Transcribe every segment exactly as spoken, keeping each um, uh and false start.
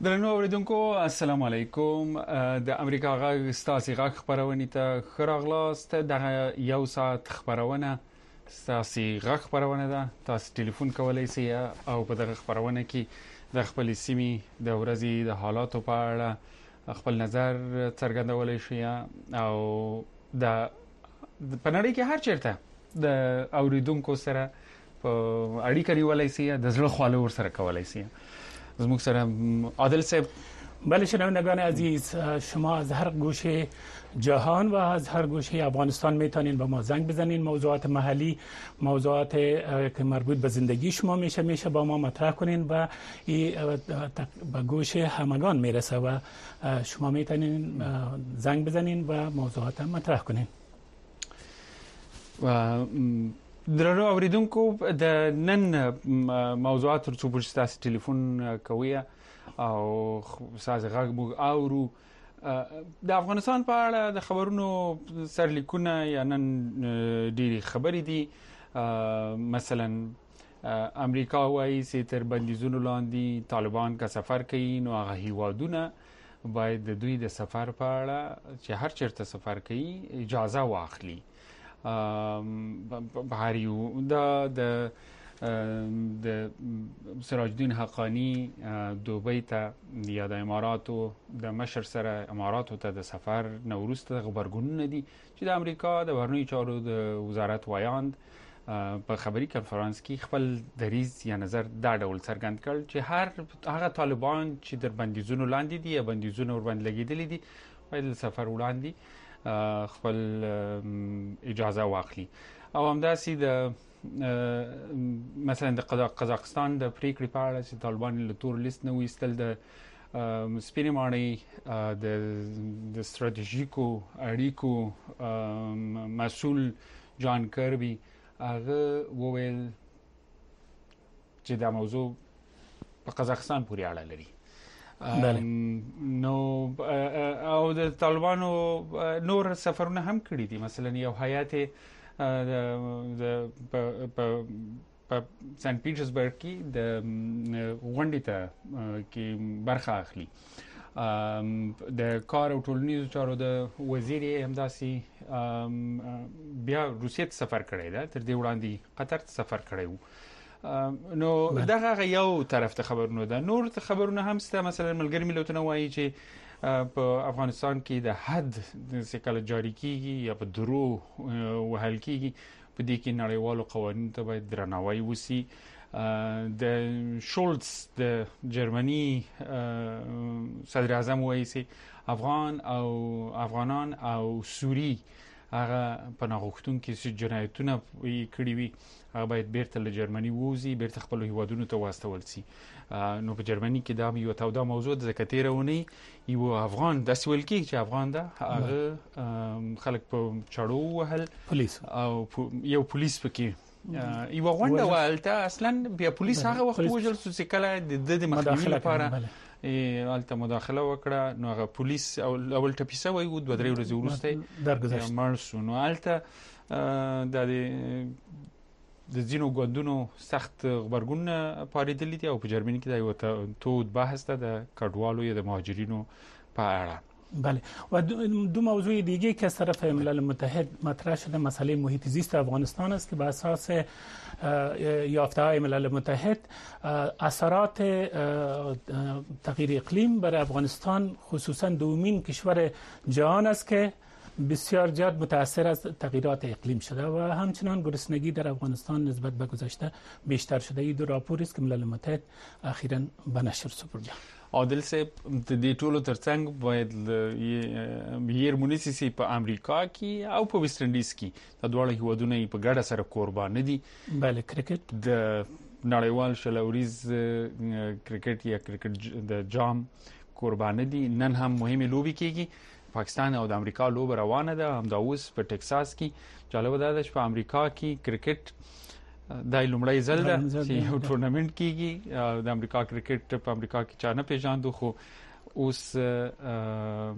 درنو اوریدونکو السلام علیکم. د امریکا غږ ستاسو غږ خبرونه ته خراغلاست. د یو ساعت خبرونه ستاسو غږ خبرونه ده. تاسو ټلیفون کولای شئ او په دغه خبرونه کې د خپل سیمې د ورځې د حالاتو په اړه خپل نظر څرګندولای شئ او د پنړی کې هر چیرته د اوریدونکو سره په اړیکه نیولای شئ، د زړه خواله ور سره کولای شئ. زموږ سره عادل صاحب. بله شنوندگان عزیز، شما از هر گوشه جهان و از هر گوشه افغانستان میتونین به ما زنگ بزنین. موضوعات محلی، موضوعات که مربوط به زندگی شما میشه میشه با ما مطرح کنین و به گوش همگان میرسه و شما میتونین زنگ بزنین و موضوعات مطرح کنین. و درنو اوریدونکو د نن موضوعات تر څو پورې تاسو ټلیفون کوي او تاسو غږ مو اورو. د افغانستان په اړه د خبرونو سرلیکونه یا نن ډېری خبرې دي. مثلا امریکا وايي چې تر بندیزونو لاندې طالبان که سفر کوي نو هغه هیوادونه باید د دوی د سفر په اړه چې هر چیرته سفر کوي اجازه واخلي. بهاریو دا د د سراج الدین حقانی دوبی ته یا د اماراتو د مشر سره اماراتو ته د سفر نوروسته خبرګونونه دي چې د امریکا د بهرنیو چارو د وزارت وایاند په خبري کنفرانس کې خپل دریځ یا نظر دا ډول څرګند کړ چې هر هغه طالبان چې در بندیزونو لاندې دي یا بندیزونو ور باندې لګیدلي دي باید سفر وړاندې خپل اجازه واخلي. او همداسې د مثلا د قزاقستان د پریکړې په اړه چې طالبان له تور لیست نه ویستل د سپینې ماڼۍ د د ستراتیژیکو اړیکو مسؤل جان کربي هغه وویل چې دا موضوع په قزاقستان پورې اړه لري. نو او د طالبانو نور سفرونه هم کړی دي. مثلا یو هیئت د په سن پیټرزبرګ کې د غونډې ته کې برخه اخلي. د کار او ټولنیزو چارو د وزیر همداسې بیا روسیې ته سفر کړی ده، تر دې وړاندې قطر ته سفر کړی و. نو دغه یو طرف ته خبرونه ده. نور ته خبرونه هم سته. مثلا ملګری ملتونه وایي چې په افغانستان کې د حد د کله جاری کیږي یا په درو وهل کیږي، په دې کې نړیوالو قوانینو ته باید درناوی وسی. د شولز د جرمني صدر اعظم وایي چې افغان او افغانان او سوری هغه پناهغوښتونکي چې جنایتونه کړي وي هغه باید بیرته له جرمني ووځي، بیرته خپل هیوادونو ته واستول شي. نو په جرمني کې دا یو توده موضوع ده، ځکه تېره اونۍ یو افغان داسې ویل کېږي چې افغان ده، هغه خلک په چاړو ووهل پولیس او یو پولیس پکې یوه غونډه وه هلته. اصلا بیا پولیس هغه وخت ووژل شو چې کله د ده د مخنیوي لپاره هلته مداخله وکړه. نو هغه پولیس اول ټپي سوی و، دوه درې ورځې وروسته مړ شو. نو هلته د د ځینو ګوندونو سخت غبرګونونه پارېدلي دي او په جرمني کې دا یو تود بحث ده د کډوالو یا د مهاجرینو په اړه. بله، و دو موضوع دیگه که از طرف ملل متحد مطرح شده مسئله محیط زیست افغانستان است که به اساس یافته های ملل متحد اثرات تغییر اقلیم بر افغانستان خصوصا دومین کشور جهان است که بسیار زیاد متاثر از تغییرات اقلیم شده و همچنان گرسنگی در افغانستان نسبت به گذشته بیشتر شده. این دو راپور است که ملل متحد اخیراً به نشر سپرده. عادل صاحب، د دې ټولو ترڅنګ باید یې مونیسي په امریکا کې او په ویسټ انډیز کې د دواړو هیوادونو په ګډه سره قرباني دي. بله، کرکټ د نړیوال شلوریز کرکټ یا کرکټ د جام قرباني دي. نن هم مهمه لوبي کېږي. پاکستان او د امریکا لوبه روانه ده همدا اوس په ټکساس کې. جالب ده چې په امریکا کې کرکټ د لومړی ځل ده چې یو ټورنمنت کېږي. د امریکا کرکټ په امریکا کې چا نه پیژاندو، خو اوس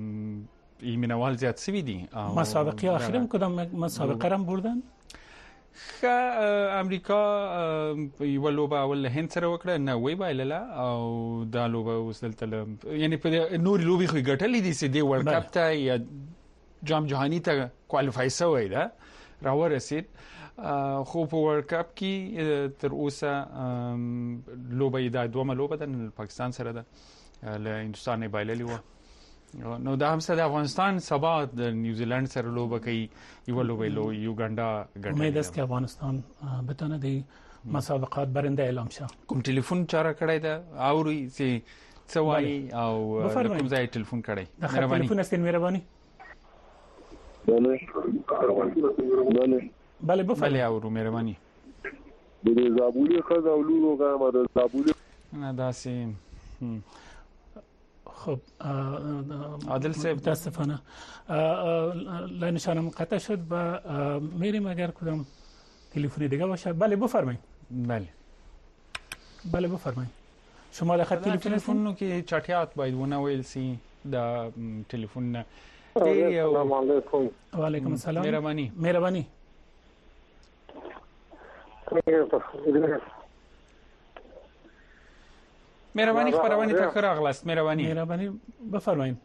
این مینوال زیاد سوی دي. مسابقه آخرم کدام مسابقه رم بردن؟ ښه امریکا یو لوبه اول هند سره وکړه نه وی بایلله او دا لوبه وسلتله یعنی په نور لوبي خو ګټلې دي چې دی ورلد کپ ته یا جام جهانی ته کوالیفای شوی دا راورسید خو په ورلد کپ کې تر اوسه لوبه دا دومره لوبه د پاکستان سره ده له هندستان بایللې و نو دا هم سره افغانستان سبا د نیوزیلند سره لوبه کوي یو لوبه لو یوګاندا ګټي امید است که افغانستان بتونه د مسابقات برنده اعلام شه کوم ټلیفون چاره کړی دا اوري چې څوای او کوم ځای ټلیفون کړی مهرباني ټلیفون است مهرباني بله بله بله بفرمایئ اورو مهرباني د زابولي خزه اولو غا د زابولي نه داسې خب عادل صاحب متاسفانه لاین نشانم قطع شد و میریم اگر کدام تلفنی دیگه باشه. بله بفرمایید. بله بله بفرمایید. شما در خط تلفن که چټیات باید ونه ویل سي د تلفن نه. السلام علیکم. و علیکم السلام. مهرباني مهرباني. مهرباني خبرونه ته راغلاست. مهرباني. مهرباني بفرمایید.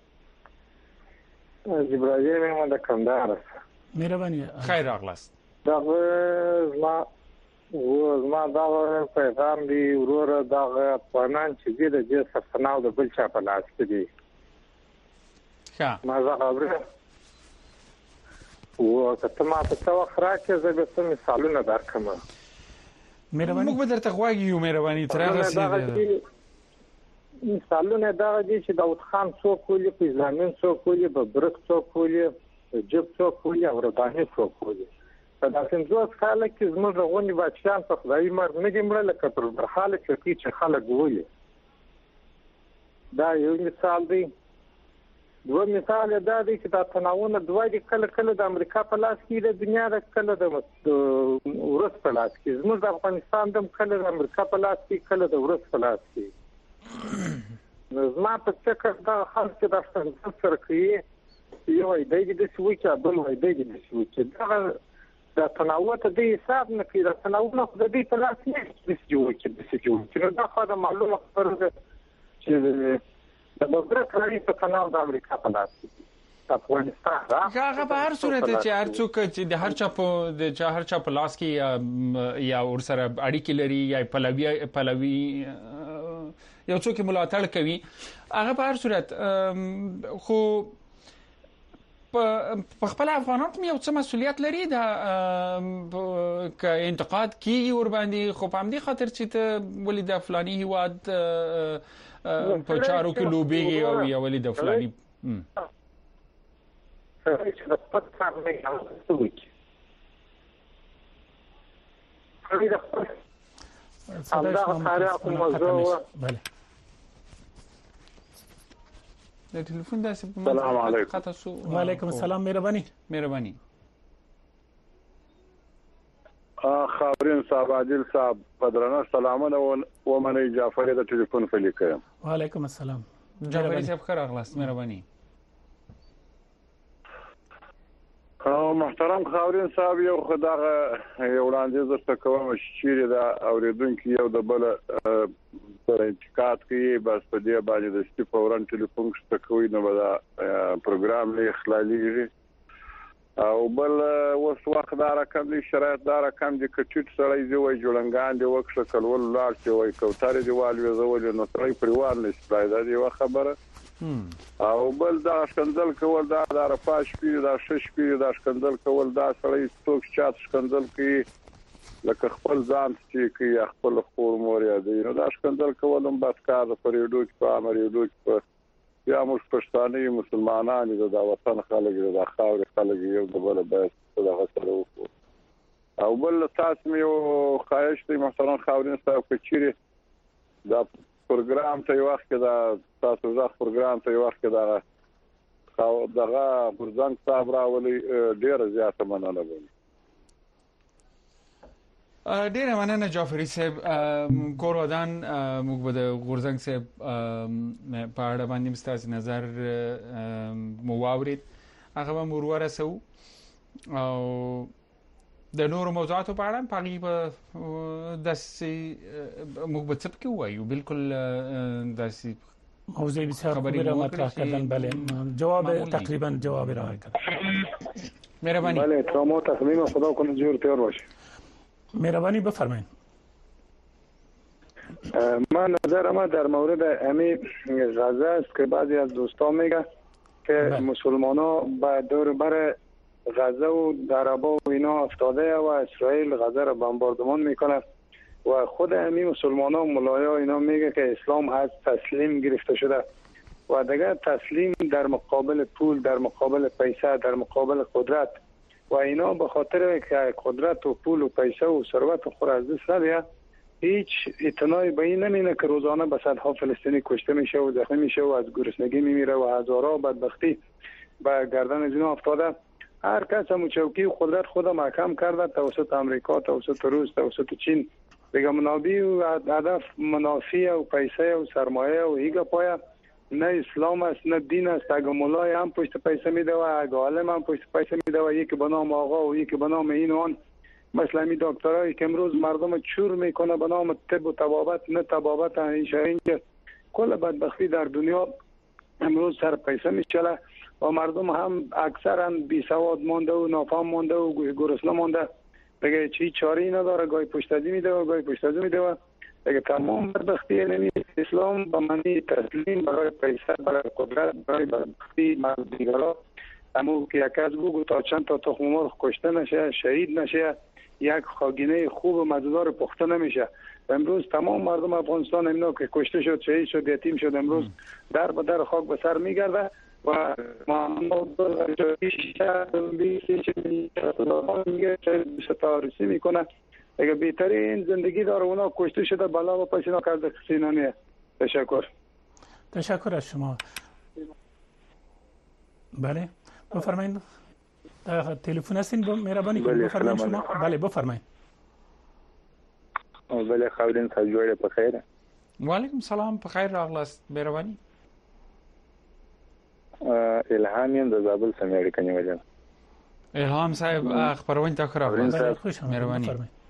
جبرائیل ما د کندهار. مهرباني. خیر راغلاست. دا ما و ما دا پیغام دی ورور دا پنان چې دې د جې سفناو د بل چا په لاس کې دی. ښه. ما زه خبره و کته ما په څو خراکه زه به څه مثالونه درکم. مهرباني. موږ به درته غواګیو مهرباني تر هغه سي مثالونه دا دي چې داوود خان څوک ولې په ځامن څوک ولې په برک څوک ولې جب څوک ولې او رباني څوک ولې په داسې ځوځ خلک چې زموږ غونډې بچیان په خدای مرګ نه دی مړ لکه پر برخاله کې چې خلک ولې دا یو مثال دی. دوه مثال دا دی چې دا تناوونه دوه دي کله کله د امریکا په لاس کې د دنیا د کله د ورس په لاس کې زموږ د افغانستان د کله د امریکا په لاس کې کله د ورس په لاس کې زما په فکر دا خلک د افغانستان سره کوي یو ایدې د سوچ بل ایدې د سوچ دا د تناوت د حساب نه کوي د تناوت نه د دې په لاس کې د سوچ د سوچ دا خو د معلومه خبره ده چې د مبرک لري په تناو د امریکا په لاس کې افغانستان هغه په هر صورت چې هر څوک چې د هر چا په د چا هر چا په لاس کې یا ور سره اړیکې لري یا پلوي پلوي یو څوک ملاتړ کوي هغه په هر صورت خو په خپل افغانان ته یو څه مسولیت لري دا ک انتقاد کیږي ور باندې خو په همدې خاطر چې ته ولې د فلاني هیواد په چارو کې لوبيږي او یا ولې د فلاني چې د خپل کار نه کوي خلک د خپل الله تعالی موضوع بله د ټلیفون داسې السلام علیکم. و علیکم السلام. مهرباني مهرباني خاورین صاحب عادل صاحب پدرانه سلامونه و منی جعفری د ټلیفون فلی کوم. و علیکم السلام. جعفری صاحب خیر اخلاص. مهرباني محترم خاورین صاحب یو خدای یو وړاندیز درته کوم چې دا اوریدونکو یو د بل پر انتقاد کوي بس په دې باندې د سټي فورن ټلیفون څخه کوي نو دا پروګرام له اخلالي او بل اوس وخت دا رقم دي شرایط دا رقم دي کټیټ سړی دی وای جوړنګان دی وکړه کلول لاړ چې وای کوتاره دی والوي زول نو سړی پریوار نشي دا دی خبره او بل دا شکندل کول دا د رفاش پیر دا شش پیر دا شکندل کول دا سړی څوک چات شکندل کوي لکه خپل ځان چې کوي خپل خور مور یا دی نو دا شکندل کولم بس کار پر یو دوی په امر یو دوی په یا موږ پښتانه مسلمانان د وطن خلک د خاور خلک یو د بل به د غسر او بل تاسو مې خواهش دی محترم خاورین صاحب کچيري دا پروګرام ته یو وخت دا تاسو ځخ پروګرام ته یو وخت دا خو دغه برزنګ صاحب راولي ډیر زیاته مننه کوم. ډیره مننه جعفری صاحب کور ودان موږ به د غورزنګ صاحب په اړه باندې مستاسي نظر مو واورید هغه به مو ورسو او د نورو موضوعاتو په اړه په غیبه داسې مثبت کې وایو بالکل داسې موضوع بسیار خوبی را مطرح کردن. بله جواب تقریبا جواب را کردن. مهربانی. بله شما تصمیم خدا کنه جور تیار باشه. مهربانی بفرمایید. من نظر ما در مورد امی غزه است که بعضی از دوستان میگه که مسلمان ها به دور بر غزه و دربا و اینا افتاده و اسرائیل غزه را بمباردمان میکنه و خود امی مسلمان ها ملایا اینا میگه که اسلام از تسلیم گرفته شده و دیگه تسلیم در مقابل پول، در مقابل پیسه، در مقابل قدرت و اینا به خاطر که قدرت و پول و پیسه و ثروت خود از دست نده هیچ اعتنایی به این نمینه که روزانه به صدها فلسطینی کشته میشه و زخمی میشه و از گرسنگی میمیره و هزارها بدبختی به گردن از اینا افتاده. هر کس هم چوکی و قدرت خود محکم کرده توسط امریکا، توسط روس، توسط چین. دیگه منابع و هدف منافع و پیسه و سرمایه و ایگا پایه نه اسلام است نه دین است. اگه مولای هم پشت پیسه میده و اگه عالم هم پشت پیسه میده و یکی به نام آقا و یکی به نام این و آن، مثل این دکترایی که امروز مردم چور میکنه به نام طب و طبابت، نه طبابت اینجا کل بدبختی در دنیا امروز سر پیسه میچله و مردم هم اکثرا بی سواد مانده و نافهم مانده و گرسنه مانده. دیگه چی چاری نداره، گاهی پشتازی میده و گاهی پشتازی میده و دیگه تمام بدبختی نمی اسلام به معنی تسلیم برای پیسه، برای قدرت، برای بدبختی مردیگرا. اما که یک از بگو تا چند تا تخم مرغ کشته نشه، شهید نشه، یک خاگینه خوب و مزه‌دار پخته نمیشه. امروز تمام مردم افغانستان اینا که کشته شد، شهید شد، یتیم شد، امروز در به در خاک به سر میگرده و محمد ستارسی میکنه. اگه بهترین زندگی داره اونا کشته شده بالا و پس اینا کرده سینانیه. تشکر. تشکر از شما. بله بفرمایید. تلفن هستین مهربانی کنید بفرمایید شما. بله بفرمایید. بله خاورین صاحب جوړه په خیر. وعلیکم سلام په خیر راغلاست مهربانی. الهام یم د زابل سمېړی کني وجه. الهام صاحب خبرونه تا خراغلاست مهربانی.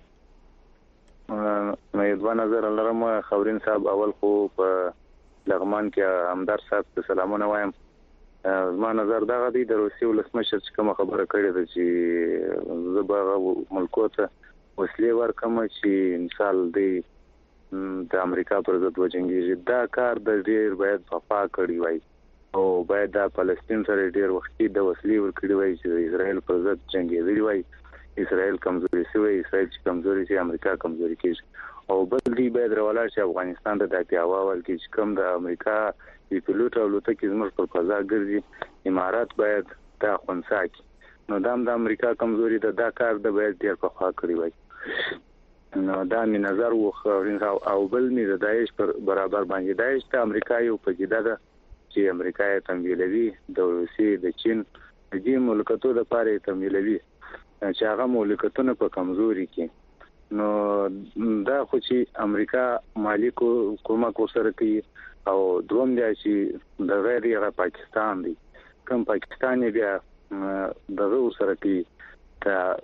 مې د نظر لرم خاورین صاحب اول خو په لغمان کې همدار صاحب ته سلامونه وایم. ما نظر دا غدي د روسي ولسمشر چې کوم خبره کړې ده چې زبغه ملکو ته وسلې ورکم چې مثال دی د امریکا پر ضد وجنګي دا کار د ډیر باید صفا کړی وای او باید د فلسطین سره ډیر وخت د وسلې ورکړي وای چې د اسرائیل پر ضد جنگي وای اسرائیل کمزوري شوی، اسرائیل چې کمزوري شي امریکا کمزوري کیږي او بل دی باید راولار چې افغانستان د داتیا واول کې چې کوم د امریکا د پیلوټ او لوټه کې زموږ په فضا ګرځي امارات باید دا خونسا کی نو دام د امریکا کمزوري د دا کار د باید ډیر په خوا کړی وای نو دا می نظر و خورین او بل می د داعش پر برابر باندې داعش ته امریکا یو پدیده ده چې امریکا یې تمویلوي د روسي د چین د دې ملکاتو د پاره تمویلوي چې هغه ملکاتونه په کمزوري کې نو دا خو چې امریکا مالی کومک وسره کوي او دوم دی چې د غیر یغه پاکستان دی کوم پاکستان بیا دغه سره کوي تا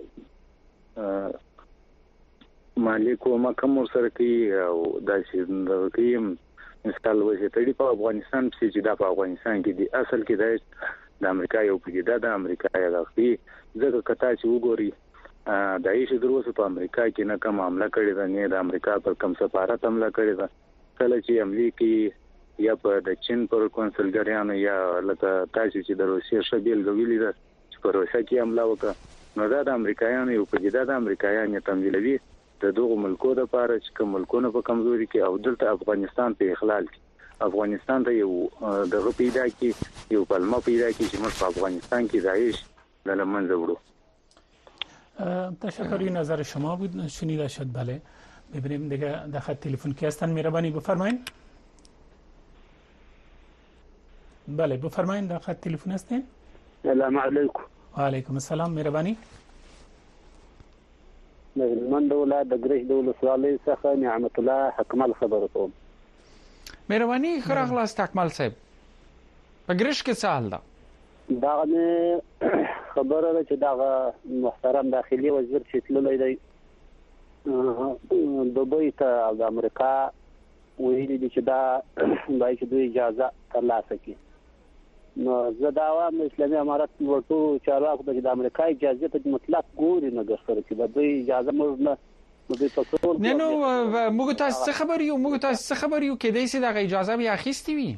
مالی کومک هم سره کوي او دا چې دغه کوي مثال وځي ته په افغانستان چې دا په افغانستان کې دی اصل کې د امریکا یو پدیده د امریکا یغه دی ځکه کته چې وګوري د ایشي دروسه په امریکا کې نه کوم عمله کړې ده نه د امریکا پر کوم سفارت عمله کړې ده کله چې امریکا یا په د چین پر کنسولګریانو یا لکه تاسو چې د روسیې شبیل غویلی ده چې په روسیې کې عمله وکړه نو دا د امریکایانو یو پدیده د امریکایانو تمویلوي د دوه ملکونو لپاره چې کوم ملکونه په کمزوري کې او دلته افغانستان په اخلال کې افغانستان ته یو دغه پیدا کی یو پلمه پیدا کی چې موږ په افغانستان کې داعش له منځه وړو. تشکر نظر شما بود شنیده شد. بله ببینیم دیگه در خط تلفن کی هستن مهربانی بفرمایید. بله بفرمایید در خط تلفن هستین. سلام علیکم. و علیکم السلام مهربانی. من دوله د ګریش دوله سوالي څخه نعمت الله حکمل خبره کوم. مهرباني خراغلاست اکمل صاحب په ګریش کې څه حال ده؟ دا نه خبره ده چې دا محترم داخلي وزیر چې تللی دی دوبۍ ته او د امریکا ویلي دي چې دا باید چې دوی اجازه ترلاسه کړي. نو زه دا وایم اسلامي امارت ورته چارواکو ته چې د امریکا اجازه ته مطلق ګوري نه ګرځي چې د دوی اجازه موږ نه نه نو موږ تاسو څه خبر یو موږ تاسو څه خبر یو کې دای سي د اجازه بیا اخیستي وي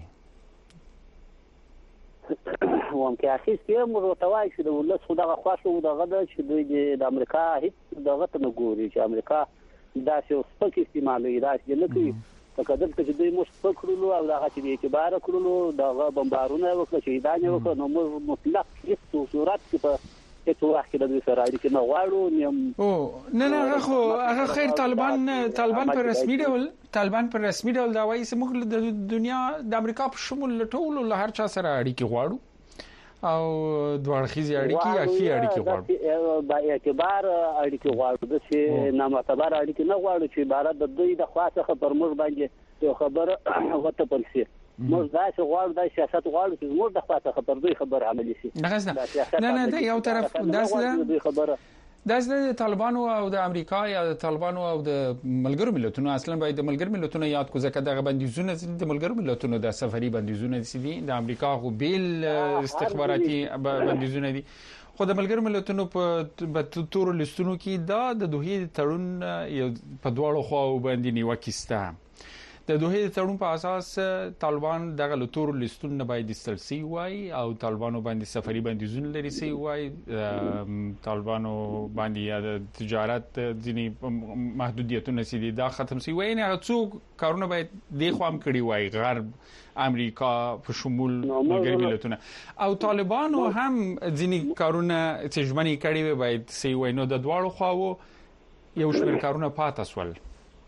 ووم کې اخیستي موږ ته وایي چې د ولس خو دغه خواښو دغه د چې دوی د امریکا هیڅ دغه ته نه ګوري چې امریکا دا څه سپک استعمالوي دا چې نه کوي فقط چې دوی موږ پکړلو او دغه چې اعتبار کړلو دغه بمبارونه وکړي چې دا نه وکړي نو موږ مطلق هیڅ صورت کې په هیڅ وخت کې د دوی سره اړیکې نه غواړو نیم او نه نه هغه خو هغه خیر طالبان طالبان پر رسمي ډول طالبان پر رسمي ډول دا وایي چې موږ د دنیا د امریکا په شمول ټول له هر چا سره اړیکې غواړو او دوړخیزي اړیکې یا خي اړیکې غواړو با اعتبار اړیکې غواړو د چې نامعتبر اړیکې نه غواړو چې عبارت د دوی د خاصه پر موږ باندې یو خبره وته پلسي موږ دا چې غواړو د سیاست غواړو چې موږ د خاصه پر دوی خبر عملي شي نه نه نه یو طرف داسې خبره د طالبانو او د امریکا یا د طالبانو او د ملګرو ملتونو اصلا باید د ملګرو ملتونو یاد کو ځکه دغه بندیزونه د ملګرو ملتونو د سفري بندیزونه دي د امریکا خو بیل استخباراتي بندیزونه دي خو د ملګرو ملتونو په تور لستونو کې دا د دوه تړون په دواړو خواو باندې نیوکسته د دوه تړون په اساس طالبان دغه لتور لستون نه باید استلسي وای او طالبانو باندې سفري بندیزونه لري سي وای طالبانو باندې د تجارت ځینی محدودیتونه سي دا ختم سي وای نه څو کارونه باید د خوام کړی وای غرب امریکا په شمول ملګری ملتونه او طالبانو هم ځینی کارونه چې ژمنې کړی وای باید سي وای نو د دواړو خواو یو شمېر کارونه پاتې سول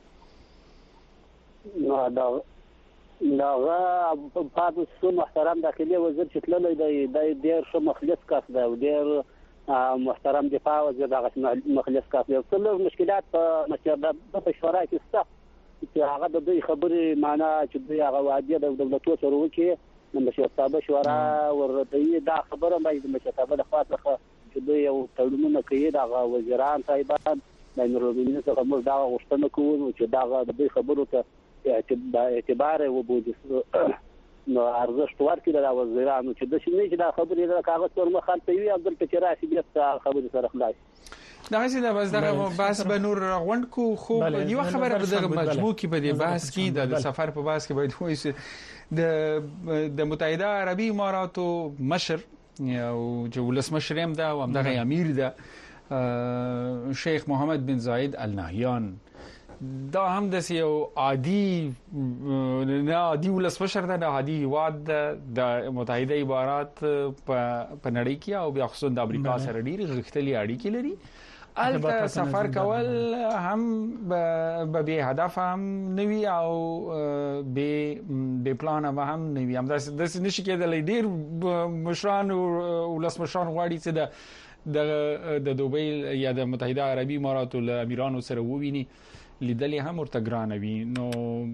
نو دا دا په څو محترم داخلي وزیر چې تللی دی د ډیر ښه مخلص کس دی او ډیر محترم دفاع وزیر دغه مخلص کس دی څلور مشکلات په مشوره په شورا کې شته چې هغه د دوی خبرې معنا چې دوی هغه وعده د دولتونو سره وکړي نو مشورتابه شورا ورته دا خبره باید مشورتابه د خاطر چې دوی یو تړونونه کوي دغه وزیران صاحبان د نورمینه څخه موږ دا غوښتنه کوو چې دا د دوی خبرو ته اعتبار وبودي نو ارزښت ورکړي د وزیرانو چې د شنو چې دا خبرې د کاغذ پر مخ خلته وي عبد الفتاح راشي بیا خبرې سره خلاص دا هیڅ دا بس دغه بحث به نور غونډ کو خو یو خبره په دغه مجموع کې په دې بحث کې د سفر په بحث کې باید وایي د د متحده عربي اماراتو مشر او چې ولس مشر هم دا او هم دغه امیر ده شیخ محمد بن زاید ال نهیان دا هم د یو عادي نه عادي ولس مشر ده عادي واد د متحده امارات په نړۍ کې او بیا خصوصا د امریکا سره ډیره غښتلي اړیکې لري البته سفر کول هم به هدف هم نوي او به به پلان هم نوي هم د نشي کېدل ډیر مشران او ولس مشران غواړي چې د د دوبۍ یا د متحده عربي اماراتو له امیرانو سره وویني لیدلې هم ورته ګرانه وي نو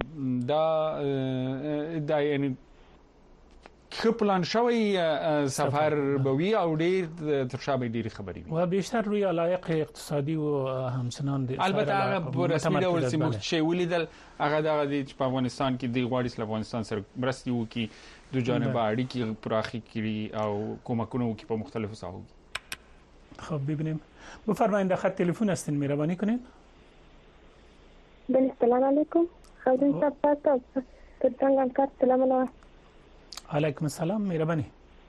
دا دا یعنی خپلان شوی سفر بوي او ډیر تر شابه ډیر خبري وي او بیشتر روی علایق اقتصادي او همسنان دي البته هغه په رسمي ډول چې شی ولیدل هغه دغه د افغانستان کې د غواړي سره افغانستان سره مرستي وکي د جانب اړیکې پراخي کړي او کومکونه وکي په مختلفو ساحو خب ببینیم بفرمایید خط تلفن هستین مهربانی کنین بله السلام علیکم خودم صاحب تاسو ته څنګه کار سلام علیکم علیکم السلام مهربانی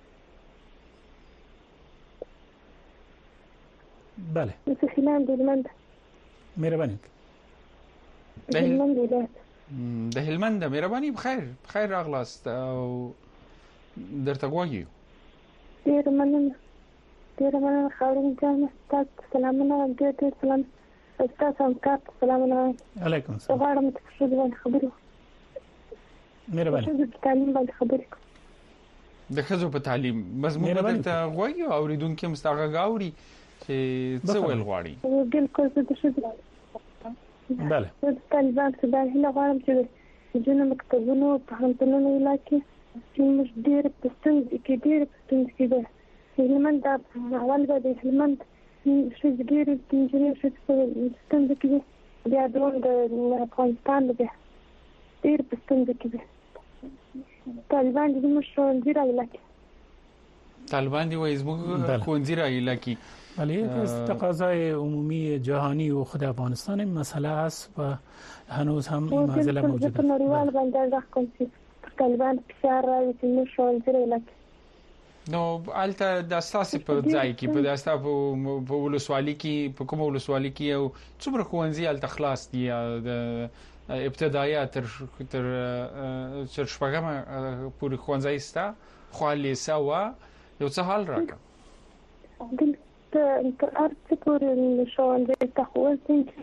بله زه خلان د هلمند مهربانی د هلمند ولایت د هلمند مهربانی بخیر بخیر راغلاست او درته غواړم ډیر مننه ډیر مننه خاورین جان تاسو سلامونه ډیر ډیر سلام تاسو هم کار سلام علیکم السلام غواړم چې څه باندې خبرې مهرباني د تعلیم باندې خبرې د خزو په تعلیم مضمون ته غوړی او ریدونکو مستغه غاوري چې څه ول غواړي بالکل د څه بله د طالبان څخه د هله غواړم چې جنو مکتبونو په همتونو علاقې چې موږ ډېر پښتون کې ډېر پښتون کې ده هلمند اول به د هلمند شوزګيري انجینر شوزګيري ستنځ کې بیا دوم د افغانستان د ډیر ستنځ کې طالبان د مشران زیرا لکه طالبان دی وایي زموږ خونځي راایله کی ولی تقاضای عمومی جهانی و خود افغانستان مسئله است و هنوز هم این معضله موجوده است. نړیوال باندې راځي چې طالبان فشار راوړي چې مشران زیرا لکه نو الته د اساس په ځای کې په داستا په ولسوالۍ کې په کوم ولسوالۍ کې او څومره خونځي الته خلاص دي د ابتدایي تر تر تر شپږمه پورې خونځي ستا خو لیسا یو څه حال راکړه دلته ارڅ پورې شوان د تخول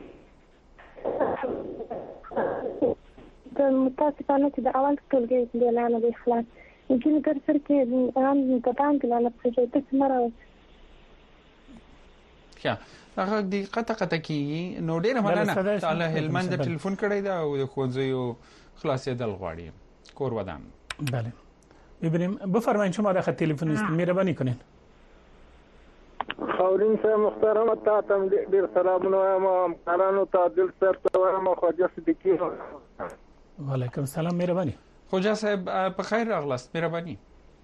د متاسفانه چې د اول ټولګي د اعلان د اخلاص یګل ګرځر کې هم د بانک لاله پروژې ته مراو یا هغه د قطه قطه کې نو ډیره مننه تعالی هلمند ټلیفون کړی دا او د خوځیو خلاصې دل غواړي کور ودان بله ببینیم بفرمایید شما در خط تلفن است مهربانی کنین خاورین صاحب محترم تا تم ډیر سلامونه ما کارانو ته دل سر ته ما خواجه صدیقی وعلیکم السلام مهربانی خواجه صاحب په خیر راغلاست مهربانی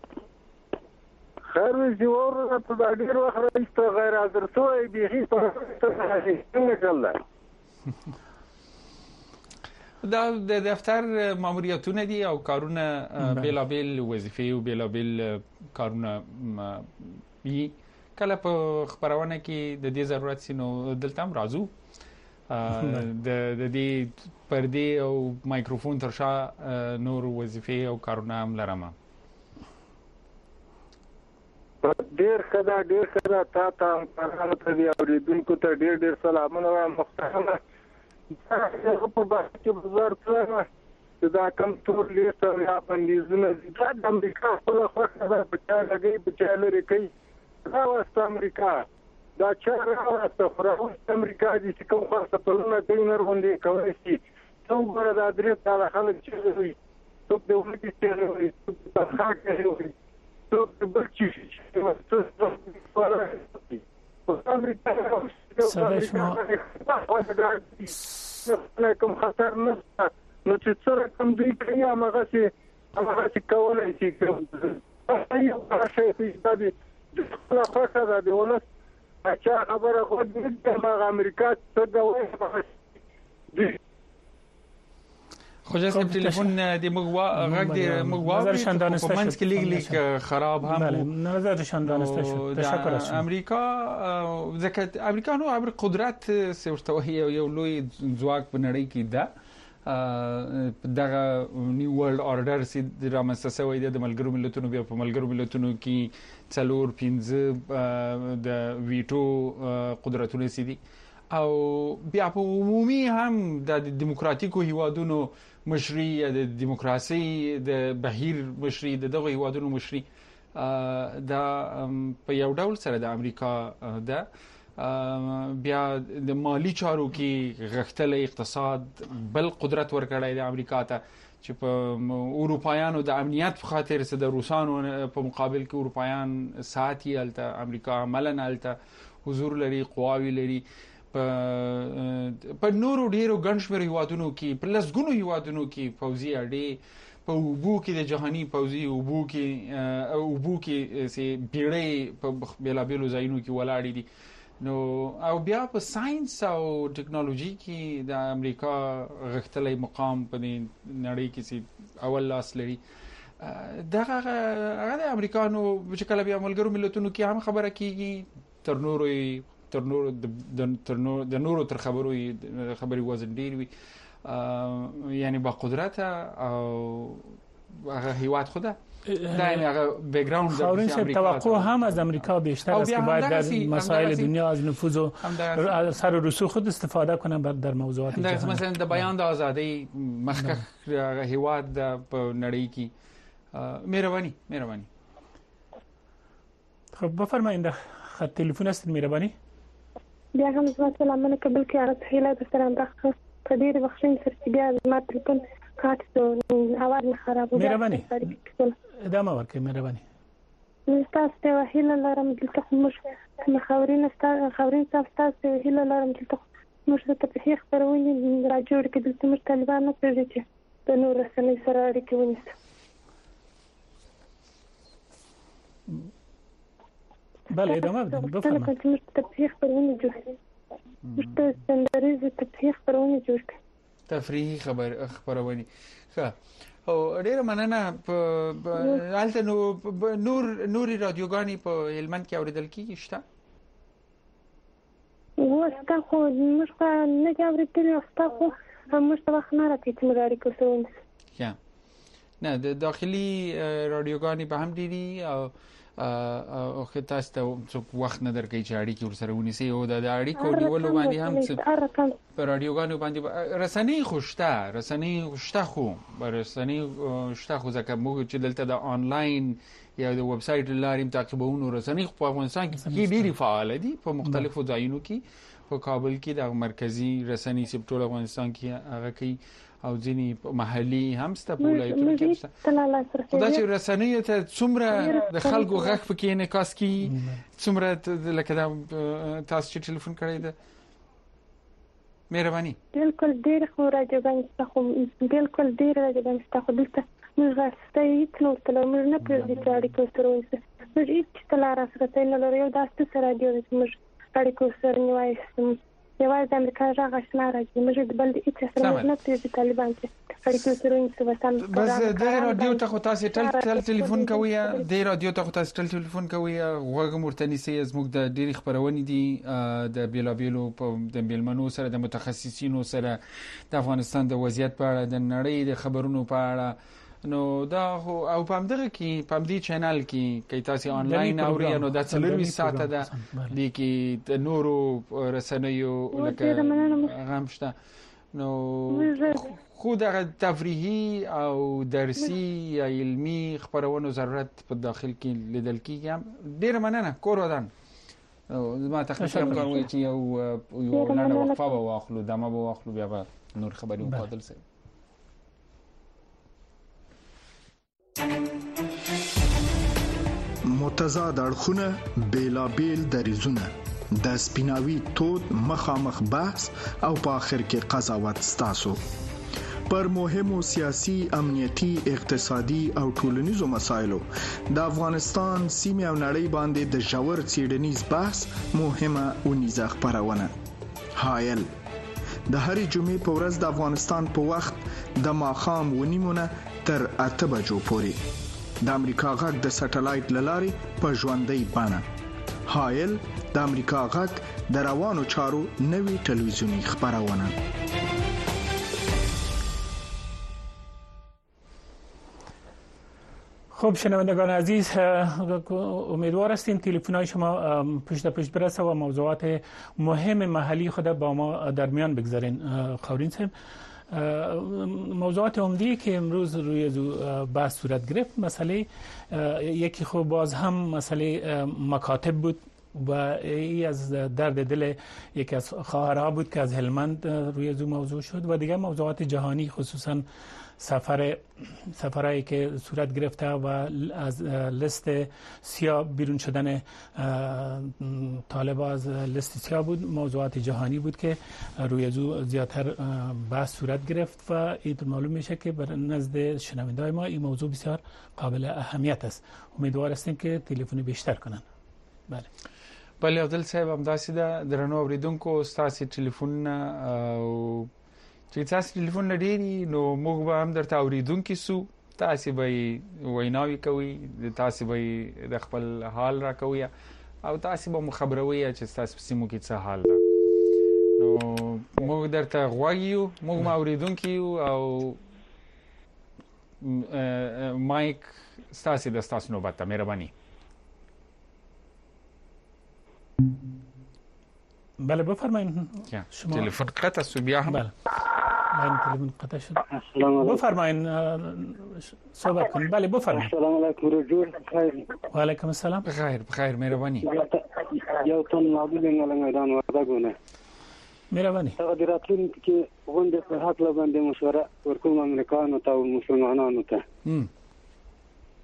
خیر جوړ ته ډیر وخت راځي غیر حاضر سوې به هیڅ څه څنګه چل دا د دفتر ماموریتونه دي او کارونه بیلابل وظیفې او بیلابل کارونه وی کله په خبرونه کې د دې ضرورت سينو دلته هم راځو د د دې پردې او مایکروفون ترشا نور وظیفې او کارونه هم لرم ډیر خدا ډیر خدا تا ته کارانو ته دی اوریدونکو ته ډیر ډیر سلامونه محترم هغه په باندې چې بازار ته دا کم تور لیست او یا بندیزونه د امریکا په خوا دا بچا لګي بچا لري کوي دا واست امریکا دا چې راوسته خو امریکا دې کوم خاصه پلونه کوي نور باندې کوي چې څو غره د ادرس تعالی خلک چې وي څو د ولې چې وي څو د خاطر وي څو د بچی چې څو امریکا صدای شما کوم خطر نشته نو چې څوره کوم دی کوي هغه چې هغه چې کولای شي کوي هغه شی چې د خاطر د دی ولس اچھا خبره خو دې د امریکا څخه دوی خو جسم ټلیفون د مغوا غږ د مغوا په منځ کې لیک لیک خراب هم بله نظر شاندانسته شو تشکر از شما امریکا ځکه امریکانو عبر قدرت سورتوي یو لوی ځواک په نړۍ کې ده دغه نیو ورلد اورډر سي د رامسسوي د ملګرو ملتونو بیا په ملګرو ملتونو کې څلور پنځه د ویټو قدرتونه سي دي او بیا په عمومي هم د دیموکراتیکو هیوادونو مشري د دیموکراسي د بهیر مشري دغه هیوادونو مشري دا په یو ډول سره د امریکا ده بیا د مالی چارو کې غښتل اقتصاد بل قدرت ورکړی د امریکا ته چې په اروپایانو د امنیت په خاطر سره د روسانو په مقابل کې اروپایان ساتي الته امریکا عملاً الته حضور لري قواوی لري په نورو ډیرو ګنشمیر هیوادونو کې په لسګونو هیوادونو کې فوزي اړې په وبو کې د جهاني فوزي وبو کې وبو کې سي بیړې په بیلابیلو ځایونو کې ولاړې دي نو او بیا په ساينس او ټکنالوژي کې د امریکا غښتلې مقام په نړۍ کې سي اول لاس لري دغه هغه د امریکانو چې کله بیا ملګرو ملتونو کې هم خبره کیږي تر نورو تر نورو د تر نورو د نورو تر خبرو خبري وزن ډیر وي یعنی با قدرت او هغه هیواد خوده دا یعنی هغه بیک گراوند د امریکا توقع هم از امریکا بیشتر است که باید در مسائل دنیا از نفوذ و اثر و رسوخ خود استفاده کنه در موضوعات جهانی مثلا د بیان د ازادي مخکخ هیواد په نړۍ کې مهرباني مهرباني خب بفرمایید خط تلفن است مهرباني بیا هم زما سلامونه قبول کړئ هغه هیله د سره راخه په ډېر وخت سره بیا ما تلفن کاټ ته اواز نه خراب مهرباني ادامه ورکړئ مهرباني تاسو ته وهیله لرم دلته موږ خاورین خاورین تاسو ته وهیله لرم دلته موږ ته په هیڅ خبرونه راجوړ کې دلته موږ طالبان نه پېژني د نور رسنۍ سره اړیکه ونیسو. بله ادامه بدین بفرمایید. موږ ته په هیڅ خبرونه جوړ موږ ته سندریزه ته په هیڅ خبرونه جوړ تفریحي خبر خبرونه ښه او ډیره مننه. په حالت نو نور نوري رادیوګانی په هلمند کې اوریدل کیږي شته وستا خو موږ په نه اوریدل وستا خو موږ ته وخت نه راکې چې موږ اړیکه وسو. یا نه د داخلي رادیوګانی په هم دي او او که تاسو ته څوک وخت نه درکې چې اړیکې ورسره ونیسي او د اړیکو نیولو باندې هم په رادیوګانو باندې رسنۍ خوشته رسنۍ خوشته خو رسنۍ خوشته خو ځکه موږ چې دلته د آنلاین یا د ویب سټ لارې تعقیبونو رسنۍ په افغانستان کې ډېری فعال دي په مختلفو ځایونو کې په کابل کې د مرکزی رسنۍ سپټول افغانستان کې هغه کې او ځینی محلي هم ست په ولایتونو کې شته. خدای چې رسنۍ ته څومره د خلکو غږ پکې انعکاس کی څومره لکه دا تاسو چې ټلیفون کړی ده مهرباني بالکل ډیر خو راځي خو بالکل ډیر راځي خو دلته موږ غواړو هیڅ نو تل موږ نه پېژنې چې اړیکه سره ونیسو. موږ هیڅ تلار سره نه لرو یو داسې سره دی چې موږ اړیکه سره نیوایو یوازې د امریکا ژغ آشنا راځي موږ د بل هیڅ سره نه پېژنې طالبان چې اړیکه سره ونیسو. بس د رادیو ته خو تاسو ټل ټل ټلیفون کوي د رادیو ته خو تاسو ټل ټلیفون کوي غوږ مرتنسي زموږ د ډېری خبرونه دي د بیلابیلو په د بیلمنو سره د متخصصینو سره د افغانستان د وضعیت په اړه د نړۍ د خبرونو په اړه نو دا او په همدغه کې په همدې چینل کې کې تاسو آنلاین اوري نو دا څلور ساعته ده د کې د نورو رسنیو لکه غمشته نو خو دا تفریحي او درسي یا علمي خبرونو ضرورت په داخل کې لیدل کېږي. ډېر مننه کور ودان ما تخصص کوم چې یو یو نه وقفه واخلو دمه واخلو بیا نور خبري مقابل سره متضاد اړخونه بیلابیل دریزونه د سپیناوي تود مخامخ بحث او په اخر کې قضاوت ستاسو پر مهمو سیاسي امنیتي اقتصادي او ټولنیزو مسایلو د افغانستان سیمه او نړۍ باندې د ژور څېړنیز بحث مهمه اونیزه خبرونه حایل د هرې جمعې په ورځ د افغانستان په وخت د ماښام ونیمونه تر اته بجو پورې د امریکا غږ د سټلایټ لارې په ژوندۍ بڼه حایل د امریکا غږ د روانو چارو نوي ټلویزیونی خبرونه. خب شنوندگان عزیز امیدوار هستیم تلفن‌های شما پشت پشت برسه و موضوعات مهم محلی خود با ما در میان بگذارین. خاورین صاحب موضوعات عمده‌ای که امروز روی بحث صورت گرفت مسئله یکی خب باز هم مسئله مکاتب بود و ای از درد دل یکی از خواهرها بود که از هلمند روی زو موضوع شد و دیگه موضوعات جهانی خصوصا سفر سفرهایی که صورت گرفته و از لیست سیاه بیرون شدن طالبان از لیست سیاه بود موضوعات جهانی بود که روی زو زیادتر بحث صورت گرفت و این معلوم میشه که بر نزد شنونده‌های ما این موضوع بسیار قابل اهمیت است. امیدوار هستیم که تلفن بیشتر کنن. بله بله عبدل صاحب هم داسې ده درنو اوریدونکو ستاسو ټلیفون او چې تاسو ټلیفون لري نو موږ به هم درته اوریدونکو سو تاسو به ویناوي کوي تاسو به د خپل حال را کوي او تاسو به مخبروي چې تاسو سیمو کې څه حال ده نو موږ درته غواړو موږ اوریدونکو او مایک تاسو د تاسو نوبت ته مهرباني. بله بفرمایید شما تلفن قطع شد بیا هم بله من تلفن قطع شد بفرمایید صحبت کنید. بله بفرمایید. السلام علیکم رجوع بخیر. و علیکم السلام. بخیر بخیر مهربانی. یو تن معبود نه میدان ورغونه مهربانی. تقدیراتون کې غونډه په حق لا باندې مشوره ورکوم امریکایانو ته او مسلمانانو ته.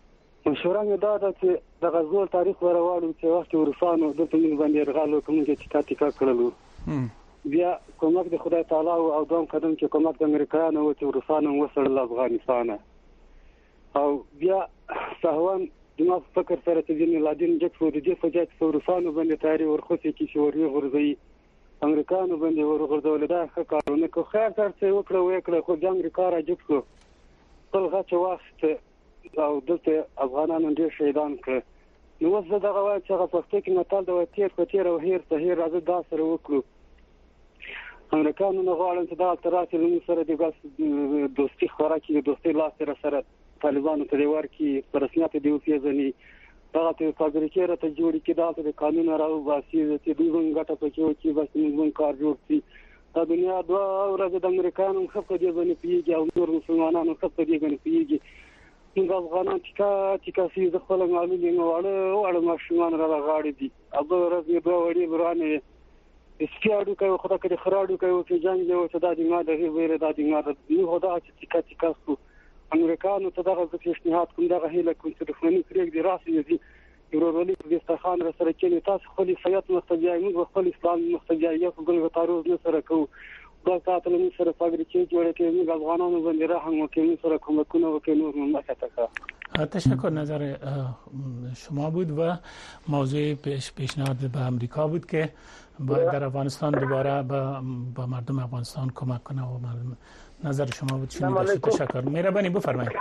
مشوره مې دا ده چې د غزو تاریخ ورواړو چې وخت ورسانو د تمین باندې رغالو کوم چې ټیکا ټیکا کړلو بیا کومک د خدای تعالی او دوم قدم چې کومک د امریکایانو او چې ورسانو وسړل افغانستان او بیا سهوان دماغ فکر سره چې د لادین جک فو د دې فجات ورسانو باندې تاری ورخصي کې شوري غرزي امریکایانو باندې ورغورځول دا ښه کارونه کو خیر تر څه وکړو وکړو خو د امریکا را جک شو بل غچ وخت او دلته افغانانو ډېر شهیدان کړ نو وځ دغه وای چې هغه پښتو کې متل د وتیر کتیر او هیر سهیر راځي دا سره وکړو امریکایانو نه غواړي چې دا تراتې له سره د ګاز دوستي خوراکي د دوستي لاس سره طالبانو ته ورکی پر رسمیت دی وپیژني دا ته فابریکې راته جوړی کې دا د قانون راو باسي چې دوی څنګه ته پکې چې بس موږ کار جوړ شي دا دنیا دوا ورځ د امریکایانو خپل دی باندې پیږي او نور مسلمانانو خپل دی باندې پیږي موږ افغانان ټیکا ټیکا سي د خپل معلومي نه واړه واړه ماشومان را غاړي دي ابو ورځ یې دوه وړي ورانه سپیاړو کوي خدای کړي خراړو کوي چې جنگ یو څه د دنیا د غیر د دنیا د نو خدای چې ټیکا ټیکا سو امریکایانو ته دغه پیشنهاد کوم دغه هیله کوم چې د فني کریګ دی راسي دي ورورولي د استخان سره کې تاسو خپل فیات مستجای موږ خپل اسلام مستجای یو بل تعرض نه سره کوو دا تاسو له سره فابریکې جوړې کې موږ افغانانو باندې راهم وکړو سره کومکونه وکړو نور مملکت تشکر. نظر شما بود و موضوع پیش پیشنهاد به امریکا بود که باید در افغانستان دوباره با مردم افغانستان کمک کنه و مردم نظر شما بود شنیده. تشکر. مهربانی بفرمایید.